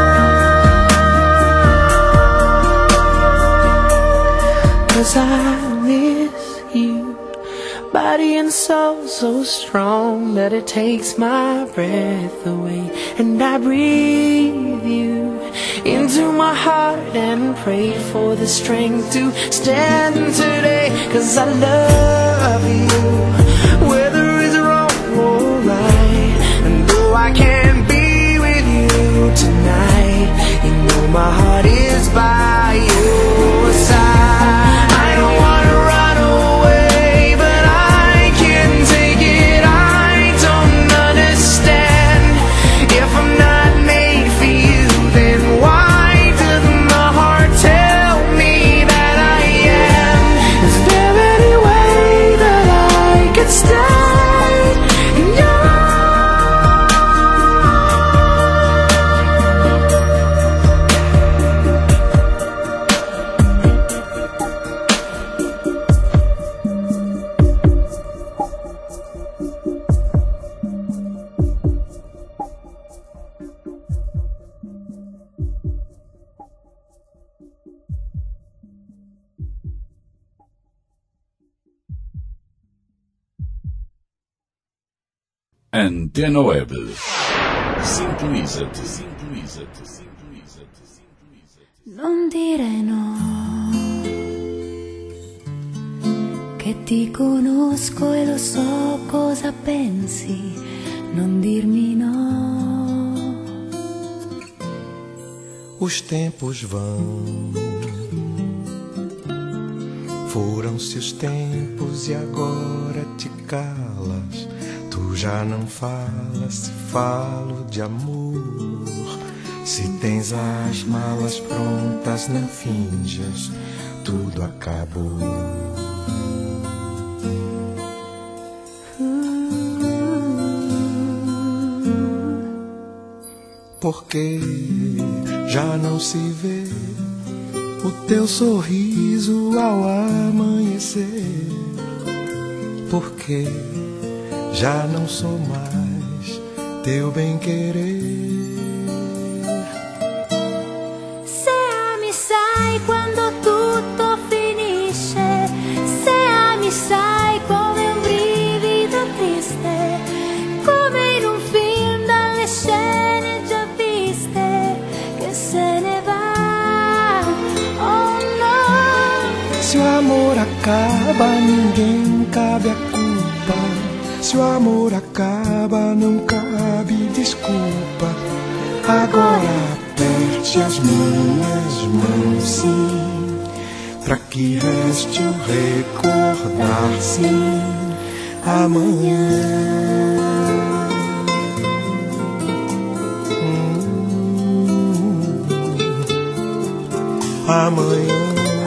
M: life? 'Cause I miss you, body and soul so strong that it takes my breath away. And I breathe you into my heart and pray for the strength to stand today. 'Cause I love you, whether it's wrong or right. And though I can't be with you tonight, you know my heart is by your side. I don't wanna run away, but I can't take it. I don't understand. If I'm not made for you, then why does my heart tell me that I am? Is there any way that I could stay in your life?
N: Antena Web. Sintoniza-te, sintoniza-te, sintoniza-te, sintoniza-te.
O: Non dire no, che ti conosco e lo so cosa pensi, non dirmi no.
P: Os tempos vão, foram-se os tempos e agora te calas. Tu já não falas, se falo de amor. Se tens as malas prontas, não finjas, tudo acabou. porque já não se vê o teu sorriso ao amanhecer, porque já não sou mais teu bem-querer.
O: Se mi sai quando tutto finisce, se mi sai come un brivido triste, come in un film dalle scene già viste, che se ne va, oh no.
P: Se o amor acaba, ninguém cabe a culpa. Se o amor acaba, não cabe desculpa. Agora aperte as minhas mãos, sim, pra que reste o recordar, sim, amanhã. Hum, amanhã.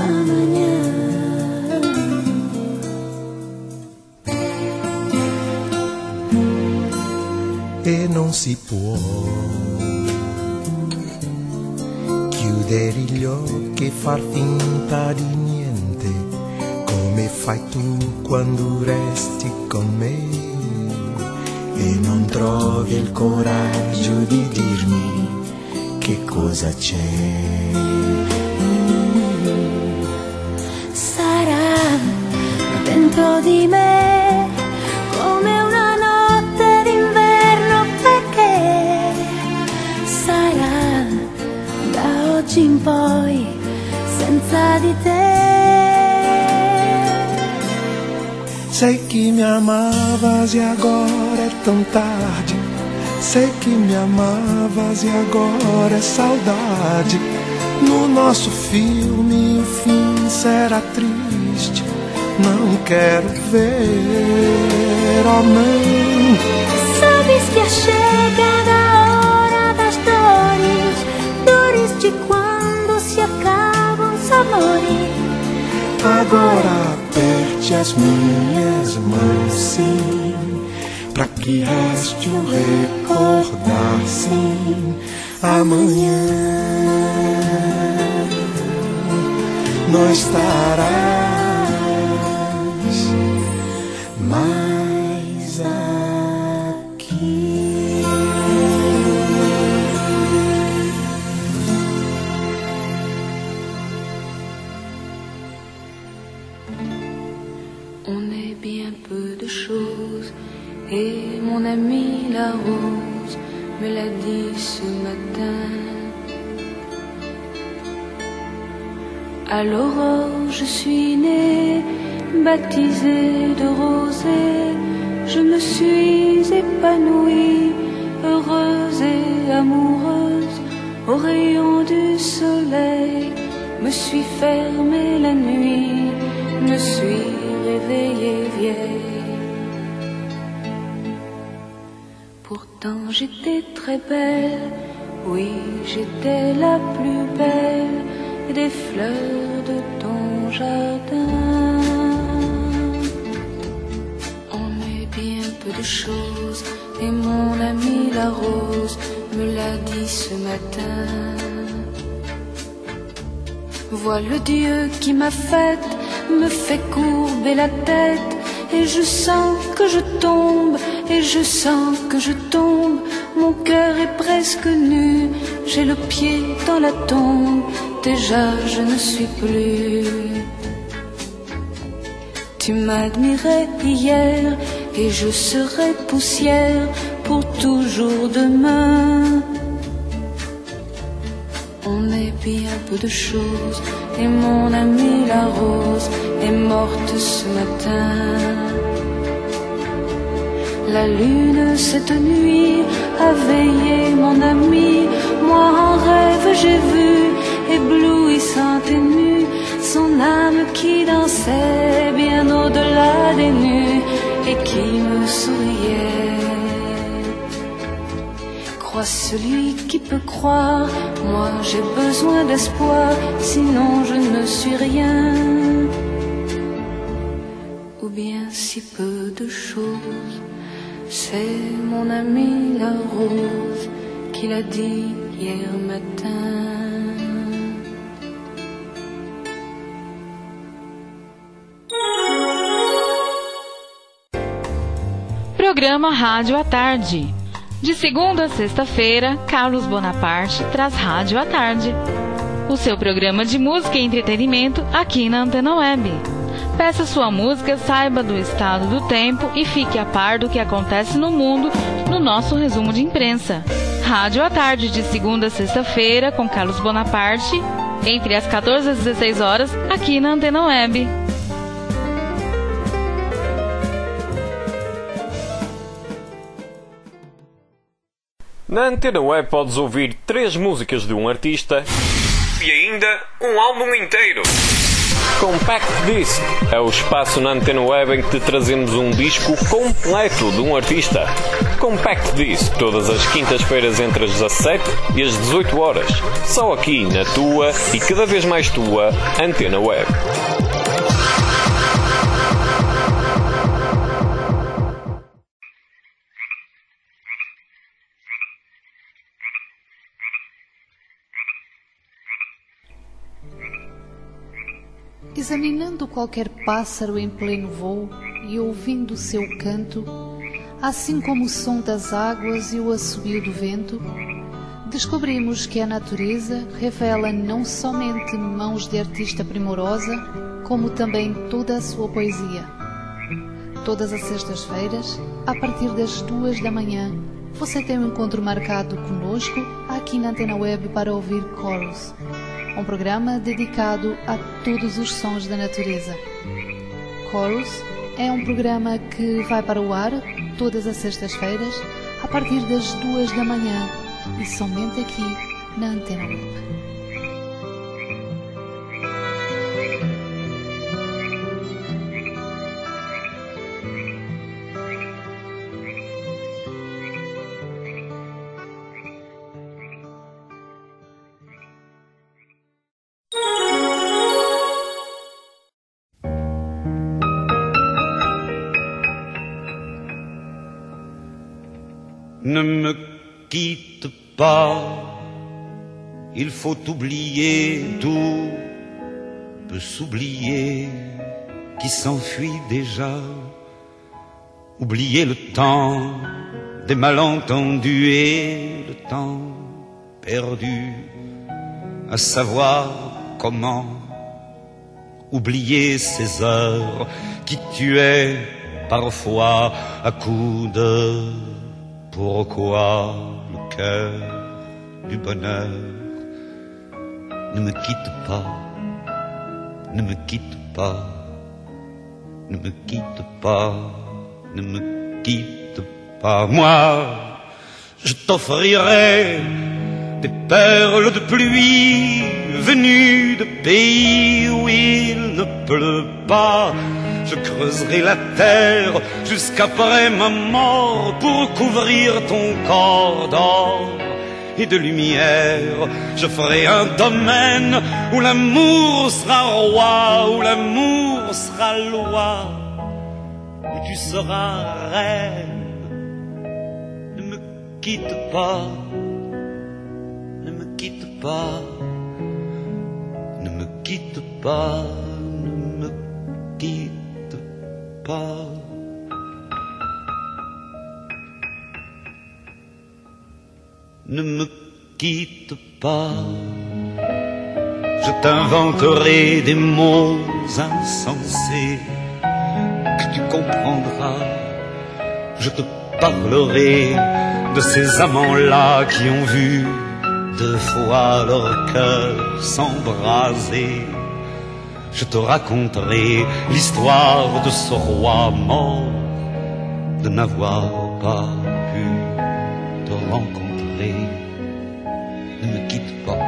P: E non si può chiudere gli occhi e far finta di niente, come fai tu quando resti con me e non trovi il coraggio di dirmi che cosa c'è.
O: Sarà dentro di me come una notte d'inverno, perché sarà da oggi in poi senza di te.
P: Sei que me amavas e agora é tão tarde. Sei que me amavas e agora é saudade. No nosso filme o fim será triste. Não quero ver, oh não.
O: Sabes que chega a hora das dores, dores de quando se acabam os amores.
P: Agora aperte as minhas mãos, sim, pra que reste o recordar, sim, amanhã não estarás mais aqui.
C: On est bien peu de choses, et mon amie la rose me l'a dit ce matin. À l'aurore je suis née, baptisée de rosée, je me suis épanouie, heureuse et amoureuse, au rayon du soleil, me suis fermée la nuit, me suis réveillée vieille. Pourtant j'étais très belle, oui j'étais la plus belle des fleurs de ton jardin. On est bien peu de choses, et mon amie la rose me l'a dit ce matin. Vois le Dieu qui m'a faite, me fait courber la tête, et je sens que je tombe, et je sens que je tombe. Mon cœur est presque nu, j'ai le pied dans la tombe, déjà je ne suis plus. Tu m'admirais hier, et je serai poussière pour toujours demain. On est bien peu de choses, et mon amie la rose est morte ce matin. La lune cette nuit a veillé mon ami, moi en rêve j'ai vu, éblouissante et nue, son âme qui dansait bien au-delà des nues et qui me souriait. Crois celui qui peut croire, moi j'ai besoin d'espoir, sinon je ne suis rien. Ou bien si peu de choses, c'est mon amie la rose
Q: qu'il a dit hier matin.
R: Programa Rádio à Tarde. De segunda a sexta-feira, Carlos Bonaparte traz Rádio à Tarde, o seu programa de música e entretenimento aqui na Antena Web. Peça sua música, saiba do estado do tempo e fique a par do que acontece no mundo no nosso resumo de imprensa. Rádio à Tarde, de segunda a sexta-feira, com Carlos Bonaparte, entre as quatorze e as dezesseis horas, aqui na Antena Web.
S: Na Antena Web podes ouvir três músicas de um artista e ainda um álbum inteiro. Compact Disc é o espaço na Antena Web em que te trazemos um disco completo de um artista. Compact Disc, todas as quintas-feiras entre as dezassete e as dezoito horas. Só aqui na tua e cada vez mais tua Antena Web.
T: Examinando qualquer pássaro em pleno voo e ouvindo o seu canto, assim como o som das águas e o assobio do vento, descobrimos que a natureza revela não somente mãos de artista primorosa, como também toda a sua poesia. Todas as sextas-feiras, a partir das duas da manhã, você tem um encontro marcado conosco aqui na Antena Web para ouvir Chorus, um programa dedicado a todos os sons da natureza. Chorus é um programa que vai para o ar todas as sextas-feiras a partir das duas da manhã e somente aqui na Antena Web.
K: Ne me quitte pas, il faut oublier, tout peut s'oublier qui s'enfuit déjà. Oublier le temps des malentendus et le temps perdu à savoir comment. Oublier ces heures qui tuaient parfois à coups de pourquoi le cœur du bonheur. Ne me quitte pas, ne me quitte pas, ne me quitte pas, ne me quitte pas. Moi, je t'offrirai des perles de pluie venues de pays où il ne pleut pas. Je creuserai la terre jusqu'après ma mort pour couvrir ton corps d'or et de lumière. Je ferai un domaine où l'amour sera roi, où l'amour sera loi, où tu seras reine. Ne me quitte pas, ne me quitte pas, ne me quitte pas, ne me quitte pas. Ne me quitte pas, je t'inventerai des mots insensés que tu comprendras. Je te parlerai de ces amants-là qui ont vu deux fois leur cœur s'embraser. Je te raconterai l'histoire de ce roi mort, de n'avoir pas pu te rencontrer. Ne me quitte pas,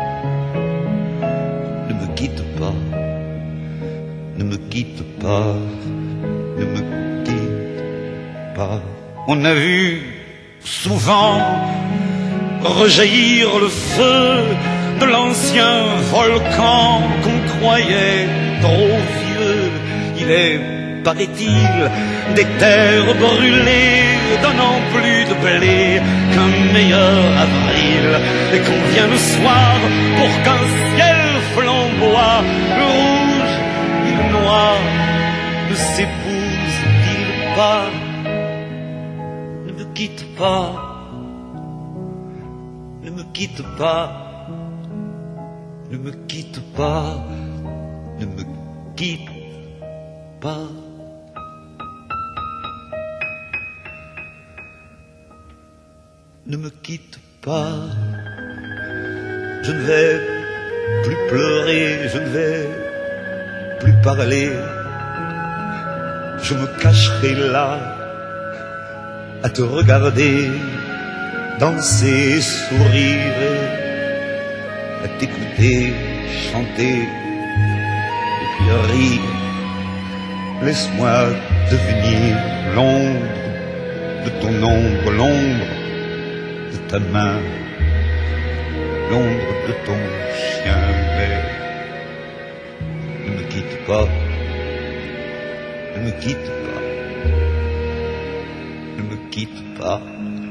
K: ne me quitte pas, ne me quitte pas, ne me quitte pas. On a vu souvent rejaillir le feu de l'ancien volcan qu'on croyait trop vieux. Il est, paraît-il, des terres brûlées, donnant plus de
J: blé qu'un meilleur avril. Et qu'on vient le soir pour qu'un ciel flamboie, le rouge et le noir ne s'épousent-ils pas? Ne me quitte pas, ne me quitte pas, ne me quitte pas, ne me quitte pas. Ne me quitte pas, je ne vais plus pleurer, je ne vais plus parler, je me cacherai là à te regarder danser, sourire, à t'écouter chanter et puis rire. Laisse-moi devenir l'ombre de ton ombre, l'ombre de ta main, l'ombre de ton chien, mais ne me quitte pas, ne me quitte pas, ne me quitte pas,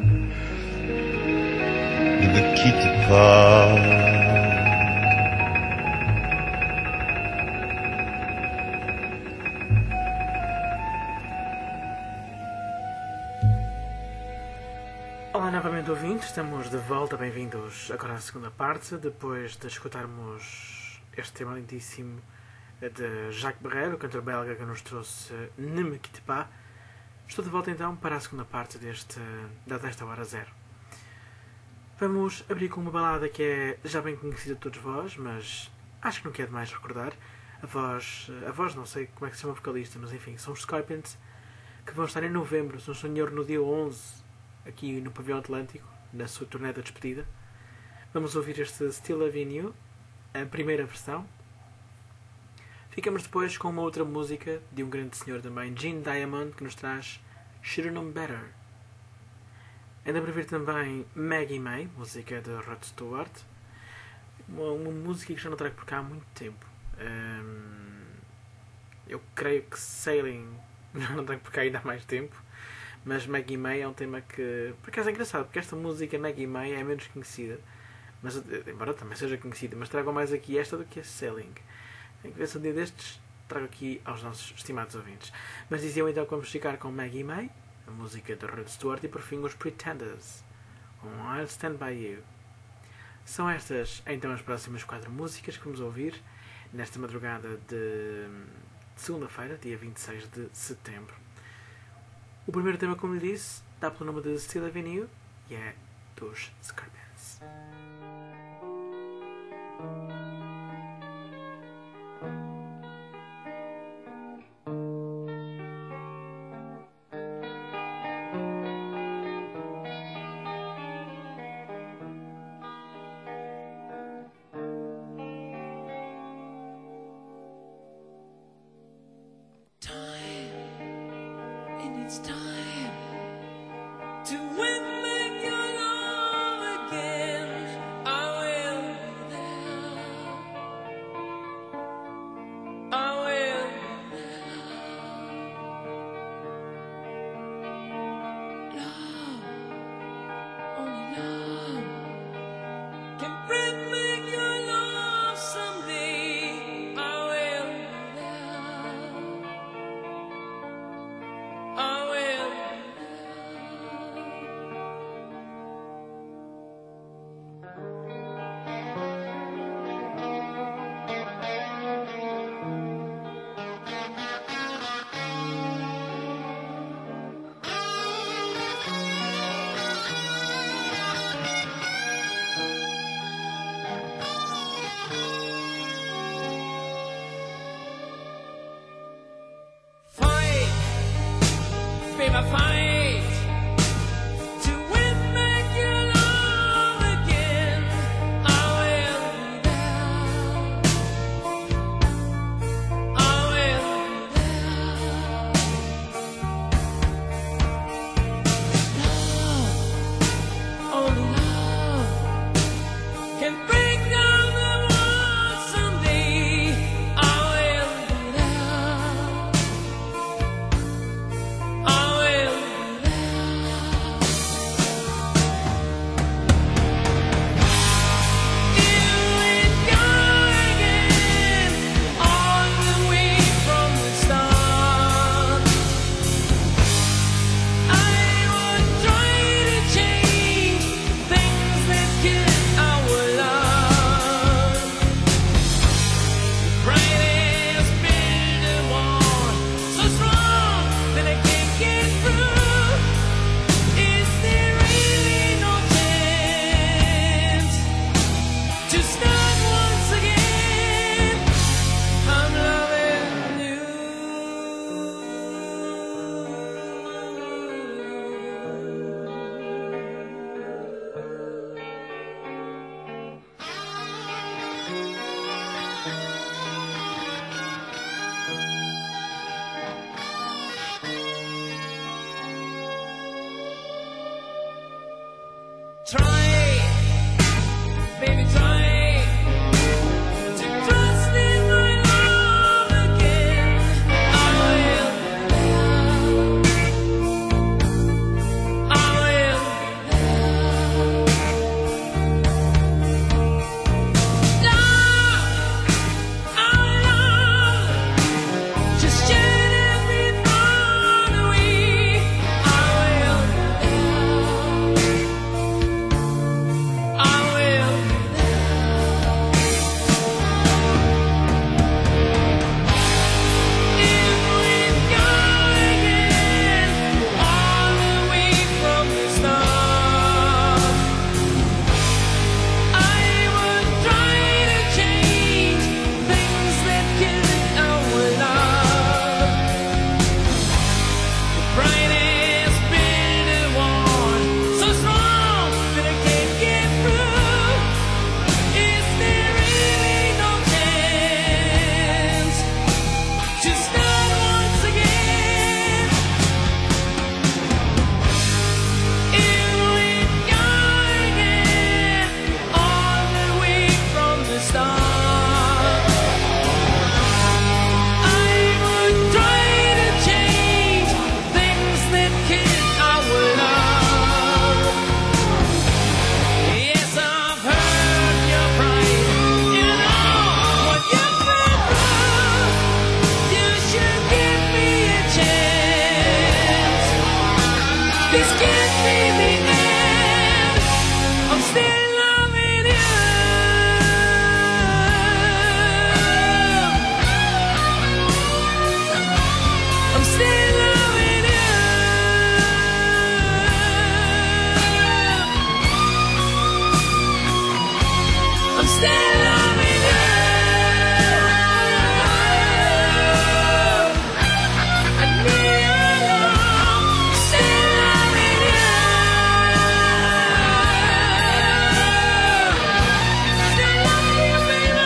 J: ne me quitte pas.
B: Olá novamente ouvintes, estamos de volta, bem-vindos agora à segunda parte, depois de escutarmos este tema lindíssimo de Jacques Brel, o cantor belga que nos trouxe Ne me quitte pas. Estou de volta então para a segunda parte deste, desta hora zero. Vamos abrir com uma balada que é já bem conhecida de todos vós, mas acho que não quer demais recordar. A voz, a voz não sei como é que se chama o vocalista, mas enfim, são os Scorpions, que vão estar em novembro, se não estou em erro, no dia onze, aqui no Pavilhão Atlântico, na sua turnê da despedida. Vamos ouvir este Still Loving You, a primeira versão. Ficamos depois com uma outra música de um grande senhor também, Gene Diamond, que nos traz Should've Known Better. Ainda para vir também Maggie May, música de Rod Stewart. Uma, uma música que já não trago por cá há muito tempo. Um, eu creio que Sailing já não trago por cá ainda há mais tempo. Mas Maggie May é um tema que, por acaso é engraçado, porque esta música Maggie May é menos conhecida, mas, embora também seja conhecida, mas trago mais aqui esta do que a Sailing. Tenho que ver se um dia destes trago aqui aos nossos estimados ouvintes. Mas diziam então que vamos ficar com Maggie May, a música de Rod Stewart, e por fim os Pretenders, com I'll Stand By You. São estas então as próximas quatro músicas que vamos ouvir nesta madrugada de segunda-feira, dia vinte e seis de setembro. O primeiro tema, como lhe disse, dá pelo nome de Still Loving You e é dos Scorpions.
C: It's time to win back your love again. I will be there. I will be there. Love, only love can bring back your love someday. I will be there. I will.
A: Try, baby, try to trust in my love again. I will, I will. Love, our love, just shed every thought away. I will, I will. If we go again, all the way from the start, I would try to change things that killed our love. The brightest bitter one, so strong that I can't get through. Is there really no chance to start once again? If we go again, all the way from the start, I would try to change things that killed our love. Yes, I've heard your pride. You know what you've been through. You should give me a chance. This can't be the end. I'm still loving you. I'm still loving you. I'm still loving you. I need your love. Still loving you. Still loving you, baby.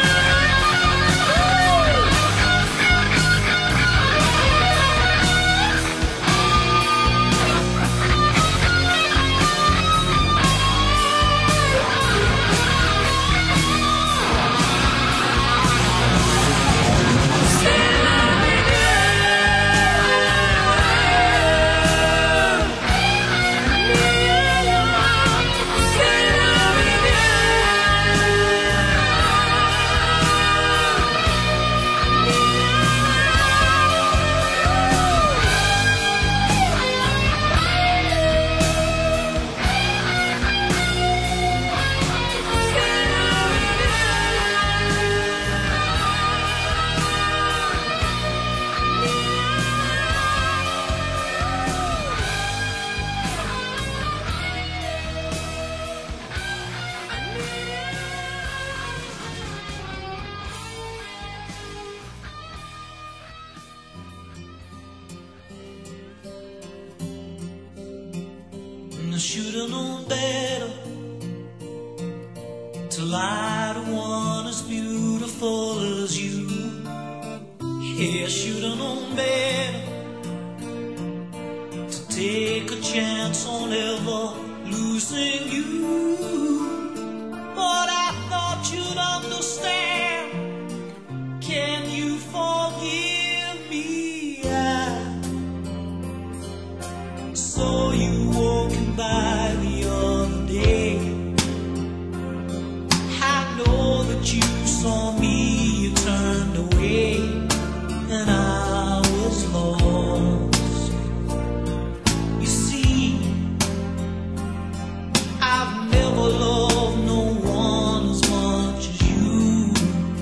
A: Still loving you. I need your love. Still loving you.
U: And I should've known better to lie to one as beautiful as you. Yeah, I should've known better to take a chance on ever losing you. But I thought you'd understand. Can you forgive me? I saw you walking by the other day. I know that you saw me, you turned away, and I was lost. You see, I've never loved no one as much as you.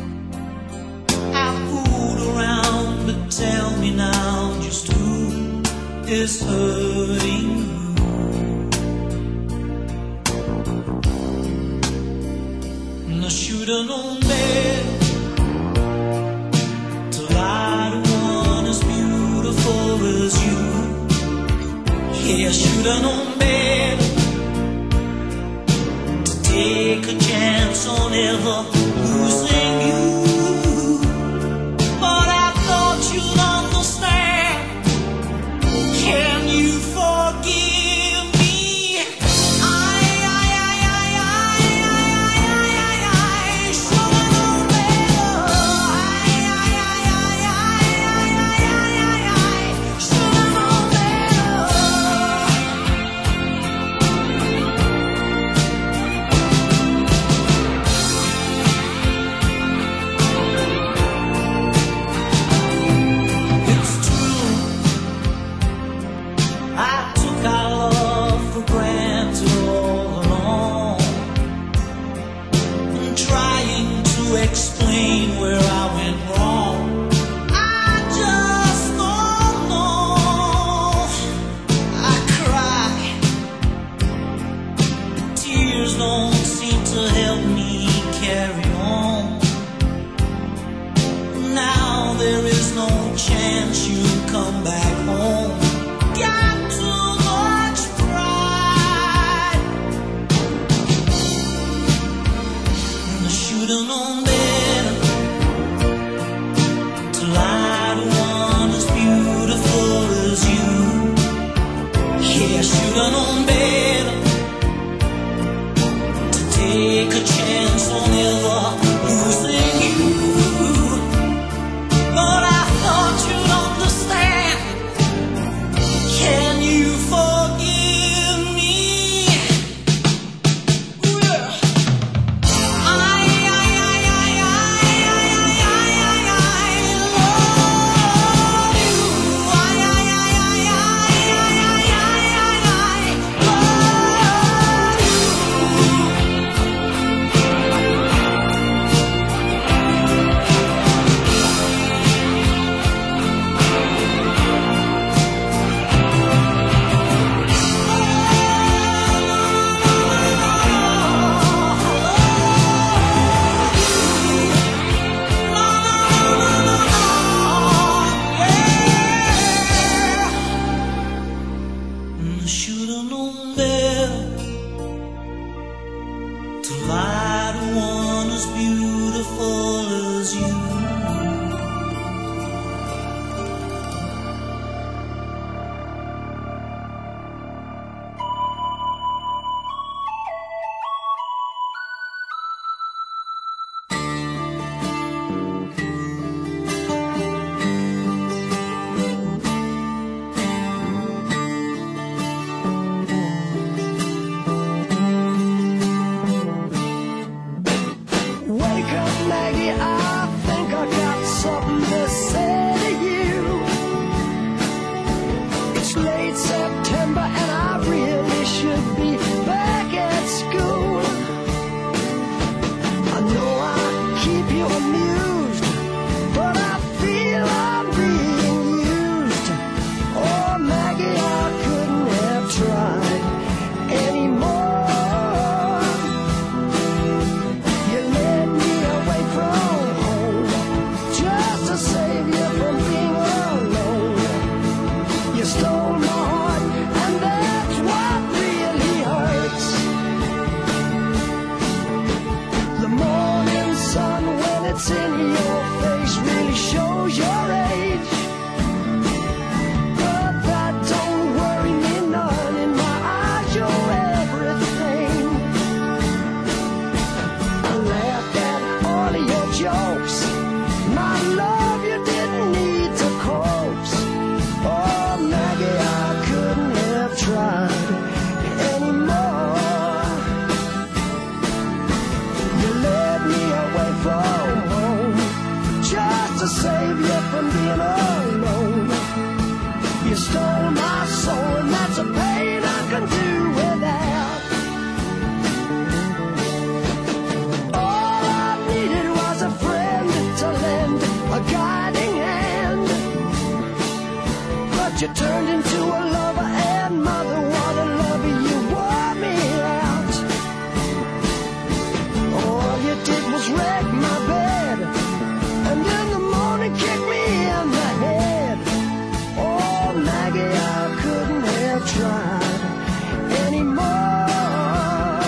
U: I've fooled around, but tell me now just who is hurting you. And I should've known better to lie to one as beautiful as you. Yeah, I should've known better to take a chance on ever losing you. But I thought you'd understand. Can you forgive me? I, I, I don't seem to help me carry on. Now there is no chance you'll come back home. Got too much pride, and I should've known better to lie to one as beautiful as you. Yeah, I should've known better to take a chance on never losing you. But I thought you'd understand. Can you forgive me? Ooh, yeah. I, I, I, I, I, I, I, I, I love you. I, I, I, I, I, I, I, I, I should've known better to lie to one as beautiful as you.
E: Wake up, Maggie, I think I got something to say to you. It's late September and I really should be back at school. I know I keep you amused, but I feel I'm being used. Oh, Maggie, I couldn't have tried anymore. You led me away from home just to save you from being alone. You stole my heart, and that's what really hurts. The morning sun, when it's in your face, really shows your age. But that don't worry me none. In my eyes, you're everything. I laughed at all of your jokes. My love, you didn't need to coax. Oh, Maggie, I couldn't have tried anymore. You led me away from home just to save you from being alone. You stole my soul, and that's a pain I can do without. All I needed was a friend to lend a guiding hand. But you turned into a lover and mother. What a lover, you wore me out. All you did was wreck my bed, and in the morning kick me in the head. Oh, Maggie, I couldn't have tried anymore.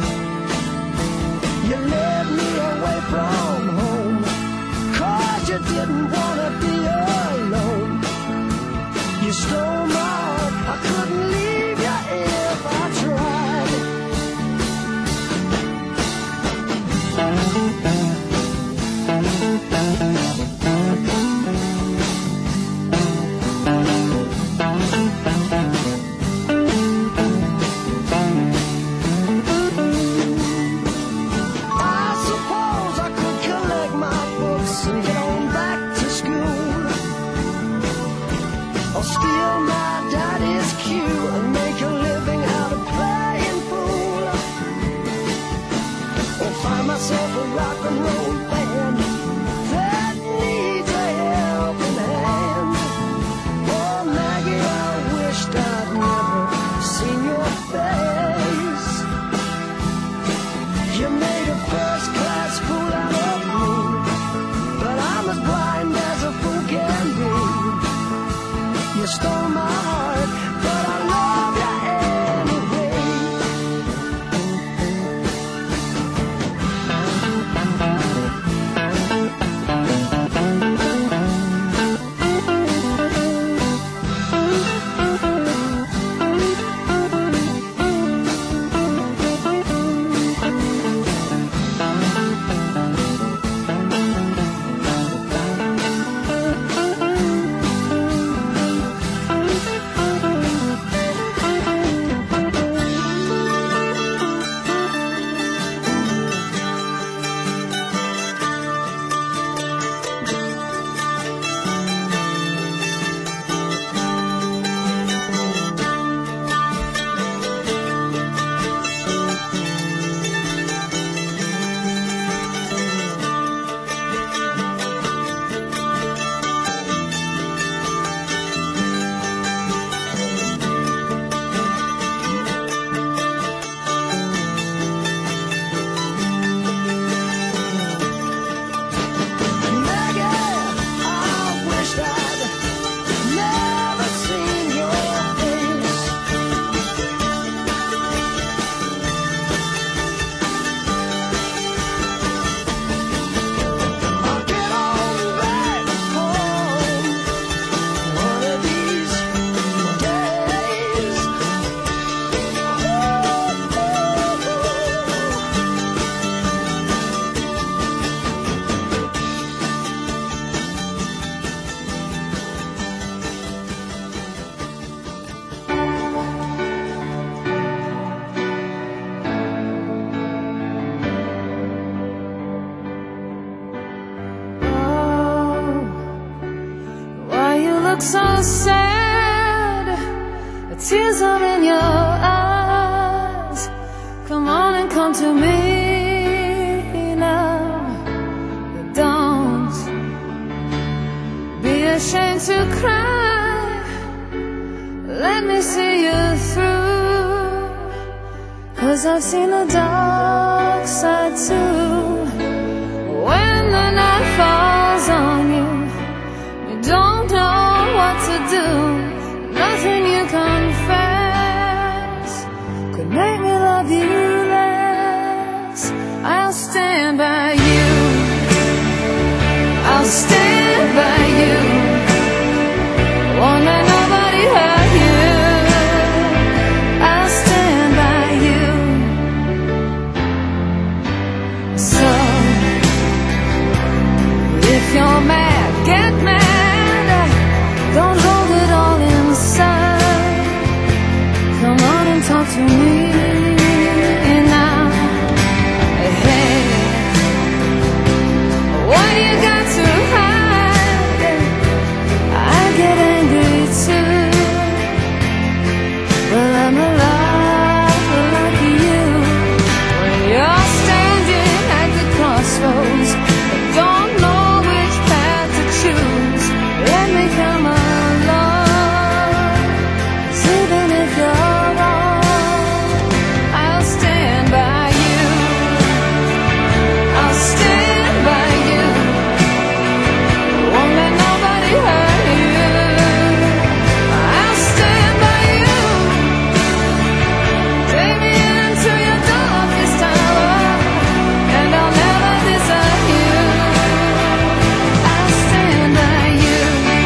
E: You led me away from home, 'cause you didn't want to be alone. You stole my heart, I couldn't leave you if I tried. I suppose I could collect my books and get on back to school, or steal my daddy's cue and make a living out of playing fool, or find myself a rock and roll band that needs a helping hand. Oh, Maggie, I wished I'd never seen your face.
C: look so sad. The tears are in your eyes. Come on and come to me now. Don't be ashamed to cry. Let me see you through. 'Cause I've seen the dark side too. When the night falls on you, you don't know what to do. Nothing you confess could make me love you less. I'll stand by you. I'll stand by you. Won't let nobody hurt you. I'll stand by you. So if you're mad, get mad. Don't hold it all inside. Come on and talk to me now. Hey, what you got to hide? I get angry too, but I'm alive like you. When you're standing at the crossroads, don't know which path to choose. Let me come along. 'Cause even if you're wrong, I'll stand by you. I'll stand by you. Won't let nobody hurt you. I'll stand by you. Take me into your darkest hour, and I'll never desert you. I'll stand by you.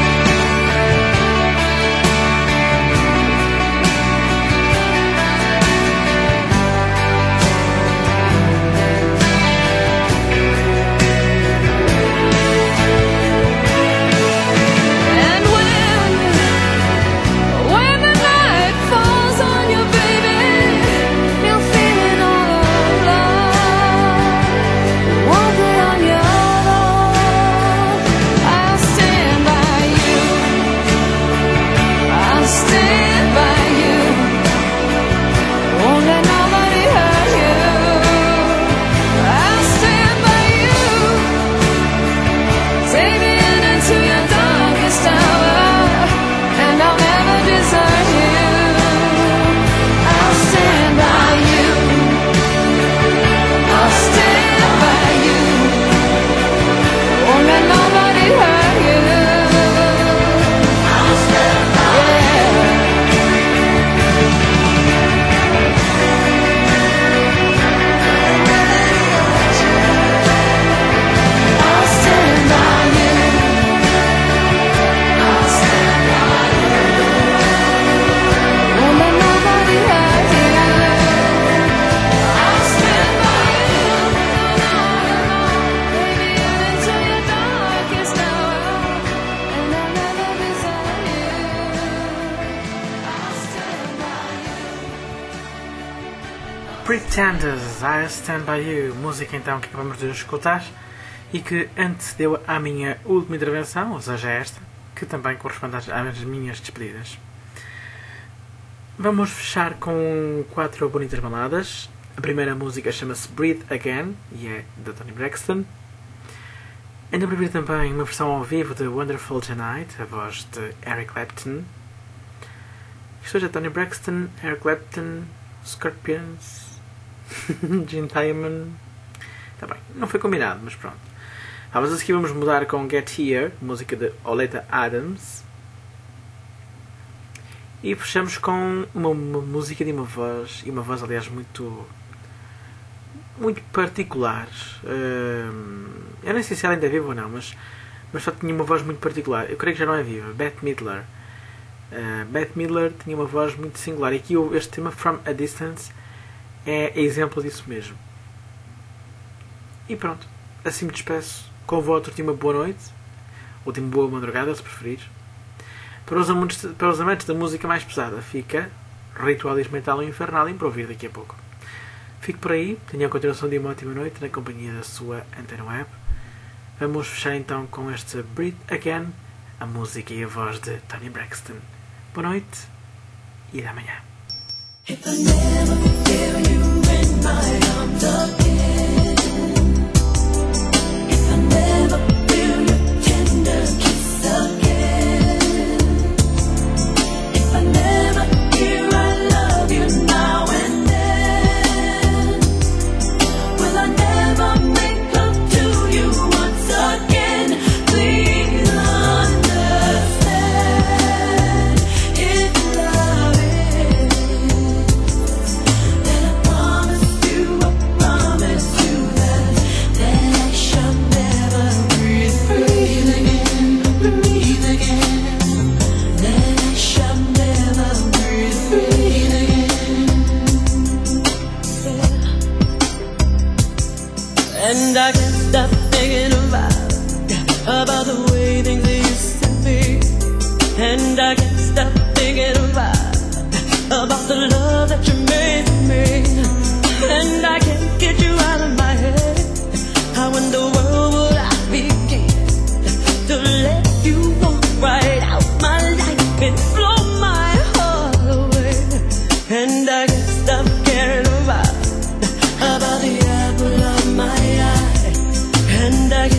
C: And when, when the night falls on you, baby, you're feeling all alone. Won't put on your own. I'll stand by you. I'll stand by you. Won't let nobody hurt you. I'll stand by you. Take me in into your darkest hour, and I'll never desert you. I'll stand by you. I'll stand by you. Won't let nobody hurt you. I'll stand by you. I'll stand by you. I'll stand by you. Won't let nobody hurt you. I'll stand by you. Baby, into your darkest hour, and I'll never desert you. I'll stand by you.
B: Pretenders, I Stand By You, música então que acabamos de escutar e que antecedeu à minha última intervenção, ou seja, esta, que também corresponde às, às minhas despedidas. Vamos fechar com quatro bonitas baladas. A primeira música chama-se Breathe Again e é da Toni Braxton. Ainda para ver também uma versão ao vivo de Wonderful Tonight, a voz de Eric Clapton. Isto é Toni Braxton, Eric Clapton, Scorpions, Gene Diamond. Está bem, não foi combinado, mas pronto. Ah, mas a seguir vamos mudar com Get Here, música de Oleta Adams. E fechamos com uma, uma música de uma voz, e uma voz aliás muito muito particular. Uh, eu nem sei se ela ainda é viva ou não, mas, mas só tinha uma voz muito particular. Eu creio que já não é viva. Bette Midler. Uh, Bette Midler tinha uma voz muito singular. E aqui este tema From a Distance é exemplo disso mesmo. E pronto, assim me despeço com o voto de uma boa noite, ou de uma boa madrugada, se preferir. Para os, amantes, para os amantes da música mais pesada, fica Ritual Instrumental ou Infernal para ouvir daqui a pouco. Fico por aí, tenho a continuação de uma ótima noite na companhia da sua Antena Web. Vamos fechar então com este Breathe Again, a música e a voz de Toni Braxton. Boa noite e até amanhã.
C: If I never feel you in my arms again, if I never feel your tender kiss again, if I never hear I love you now and then, will I never make love to you once again? Please understand, if love is, then I promise you, I promise you that, that I shall never breathe, breathe again, breathe again, that I shall never breathe, breathe again. Yeah. And I can't stop thinking about, about the way things used to be. And I can't stop thinking about, about the love that you made for me. And I can't get you out of my head. How in the world would I begin to let you walk right out my life and blow my heart away? And I can't stop caring about, about the apple of my eye. And I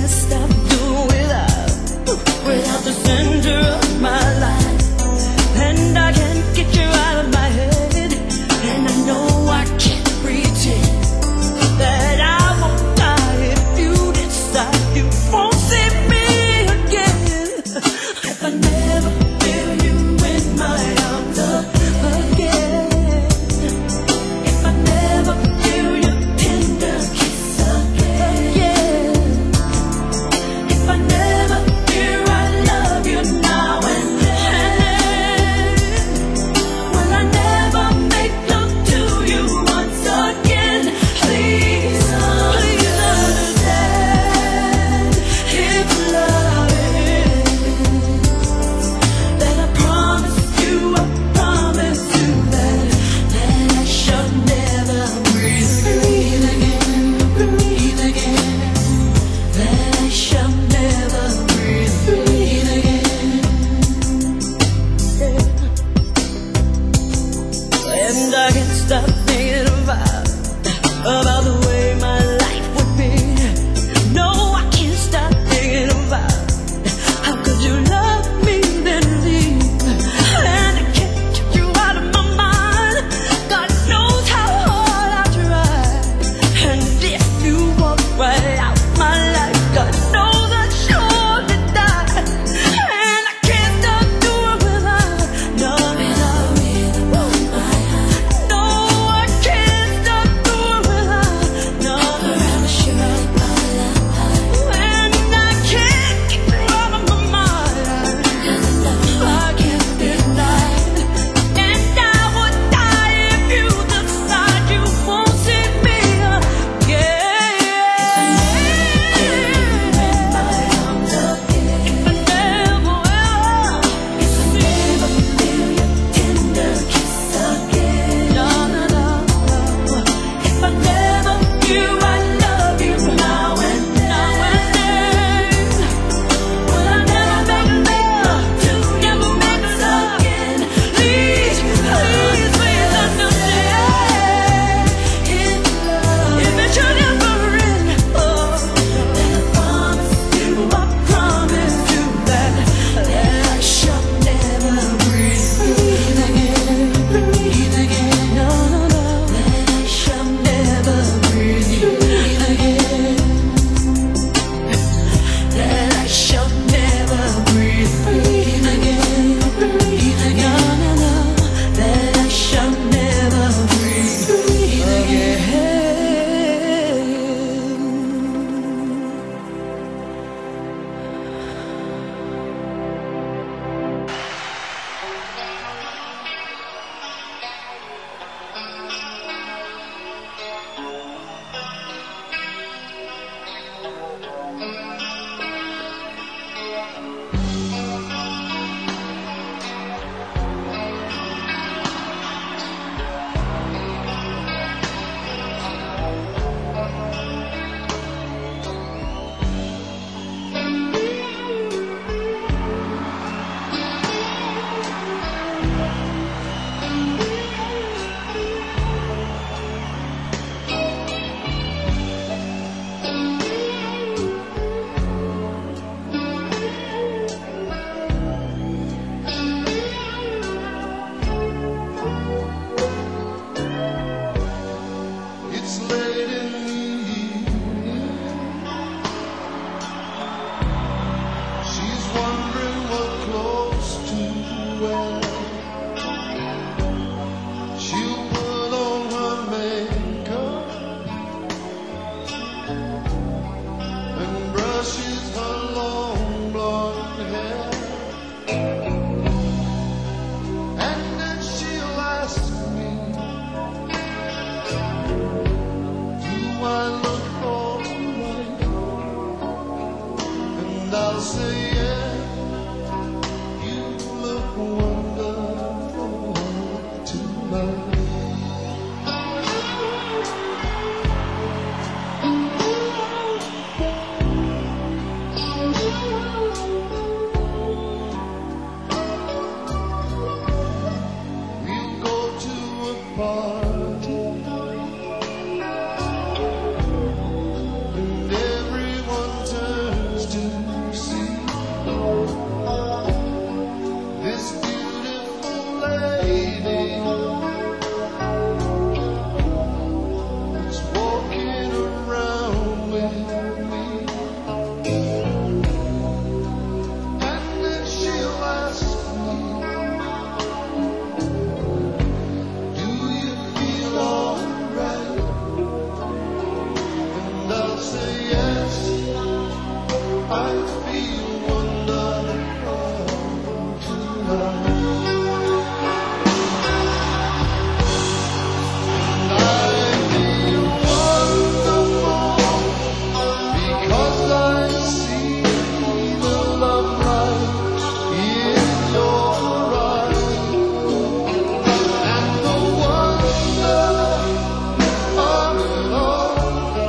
F: It's late in the evening. She's wondering what clothes to wear. She'll put on her makeup and brushes her long blonde hair. And then she'll ask me, do I look alright? And I'll say, yeah, you look wonderful tonight. We'll go to a party and everyone turns to see this beautiful lady that's walking around with me. And then she'll ask me, do you feel alright? And I'll say yes, I feel wonderful tonight. And I feel wonderful because I see the love light in your eyes. And the wonder of it all,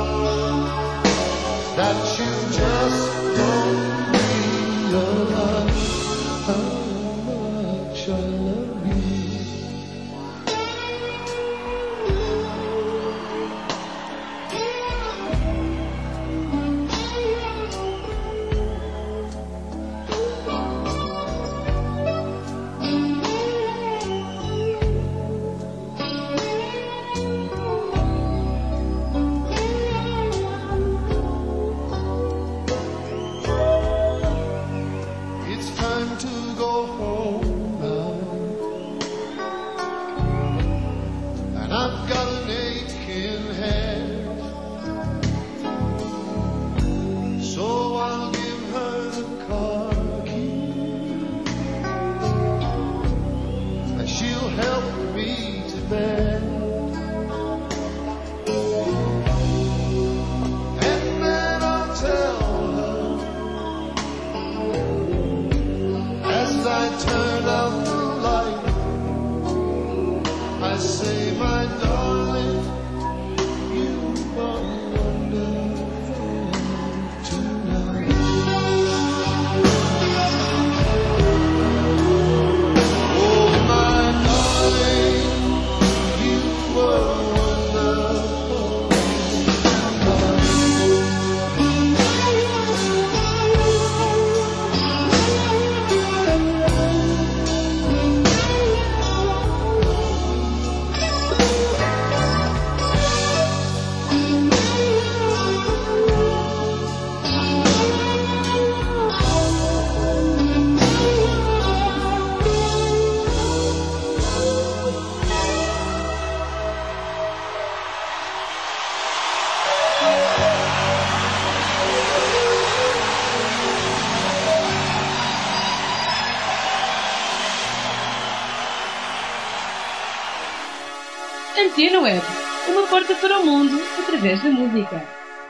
F: that you just don't realize how much I love you. It's time to go home now, and I've got an aching head, so I'll give her the car key, and she'll help me to bed. And then I'll tell her, as I turn out the light, I say, my darling, you are wonderful tonight. Oh, my darling, you are wonderful
V: Antena Web, uma porta para o mundo através da música.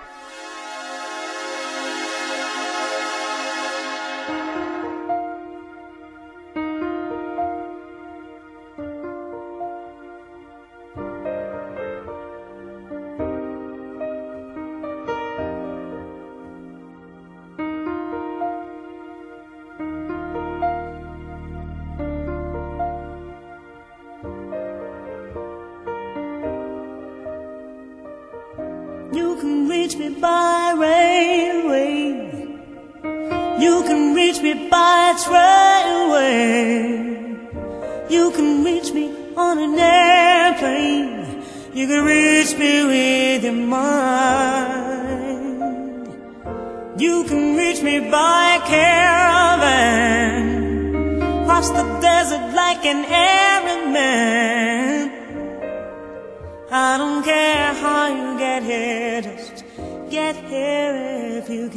W: You can reach me by railway. You can reach me by trailway. You can reach me on an airplane. You can reach me with your mind. You can reach me by caravan, cross the desert like an Arab man. I don't care how you get here, just get here if you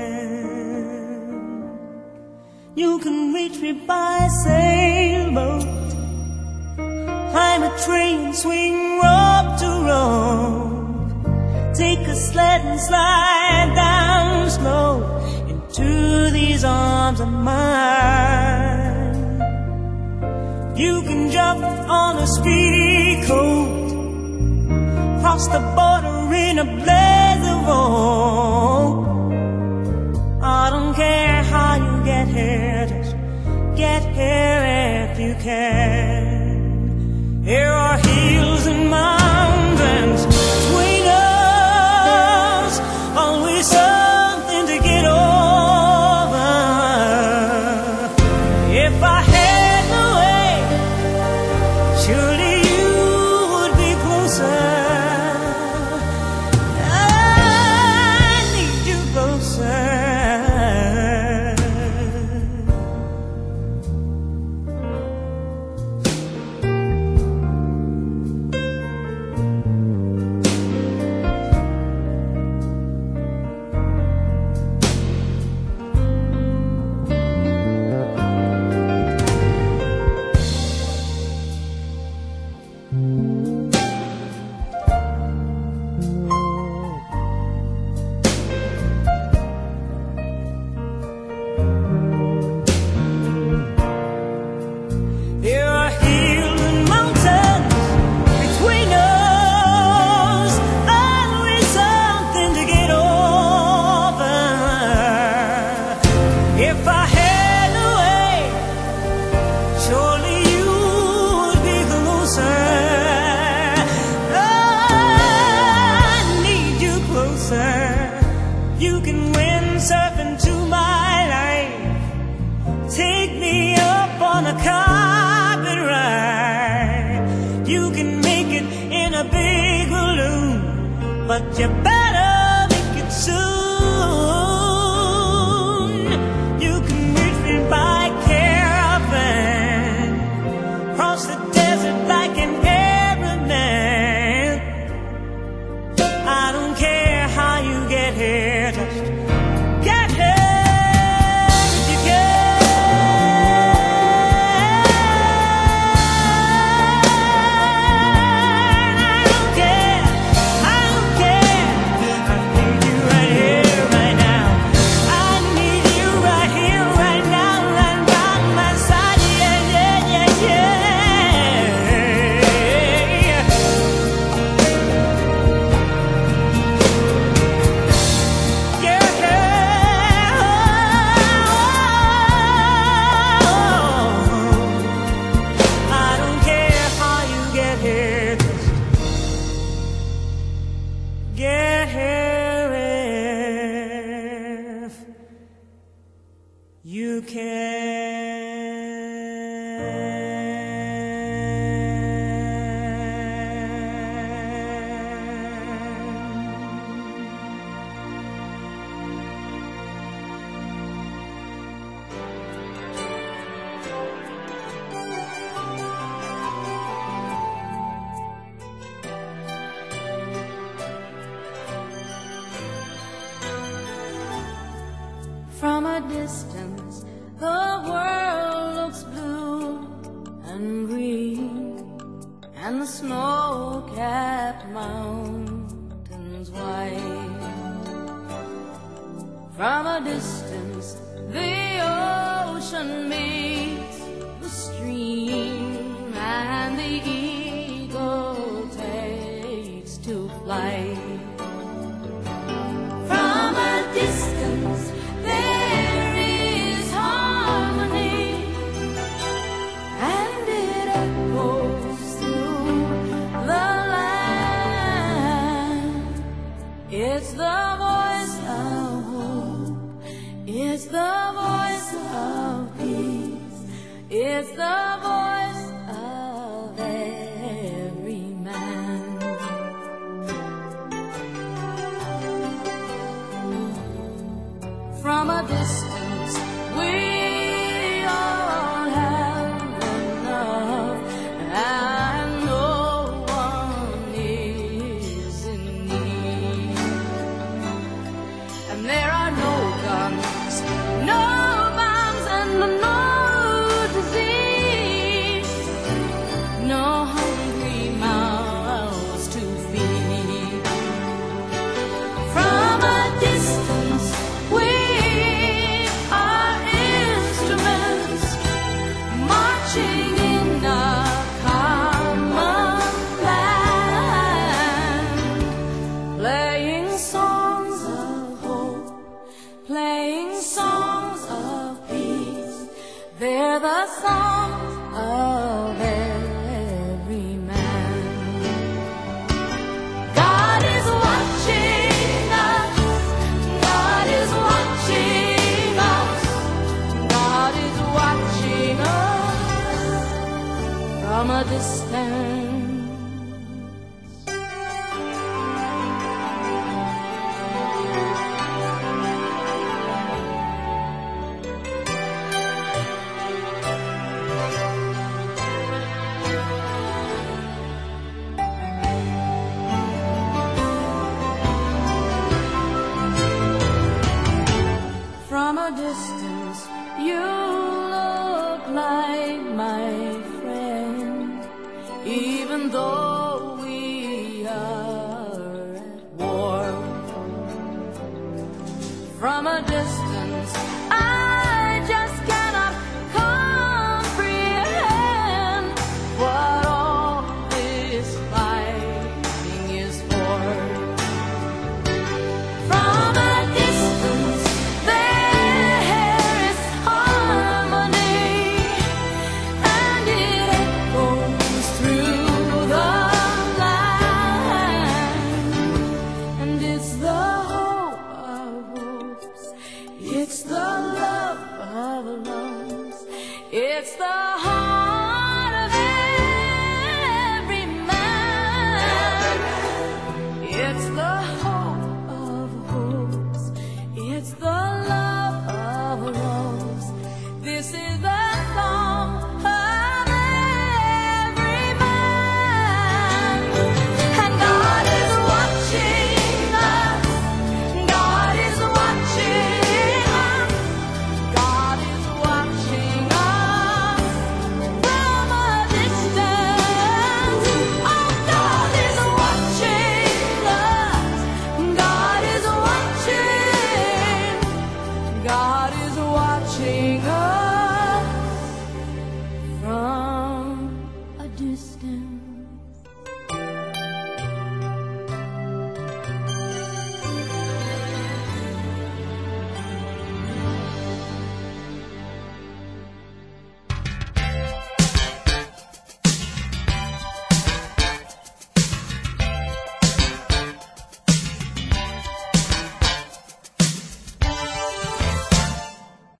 W: can. You can reach me by sailboat, climb a tree and swing rope to rope, take a sled and slide down slow into these arms of mine. You can jump on a speedy coat, cross the border in a blaze of hope. I don't care how you get here, just get here if you can. There are hills and mountains between us, always something to get over. If I had the way, surely you would be closer. I need you closer. There are hills and mountains between us, always something to get over. If I had a way, surely you would be closer. I need you closer. You can windsurf into my life, take me up on a carpet ride. You can make it in a big balloon, but you better make it soon. You can reach me by caravan, cross the desert like an Arab man. I don't care how you get here, just get here if you can. I don't care, I don't care. I need you right here, right now. I need you right here, right now, right by my side. Yeah, yeah, yeah, yeah. I don't care how you get here, just get here if you
C: From a distance, the world looks blue and green, and the snow-capped mountains white. From a distance, the ocean meets the stream, and the eagle takes to flight. From a distance, there is harmony, and it echoes through the land. It's the voice of hope, it's the voice of peace, it's the voice of every man. distance, we all have enough, and no one is in need. And there are no guns, no bombs, and no disease, no hungry mouths to feed. From a distance, we are instruments marching in a common land, playing songs of hope, playing songs of peace. They're the songs of every man. God is watching us, God is watching us, God is watching us from a distance. From a distance, you look like my friend, even though we are at war. From a distance, I just cannot comprehend what all this fighting is for. From a distance, there is harmony, and it echoes through the land. And it's the hope of hopes, it's the love of loves, it's the heart of every man, it's the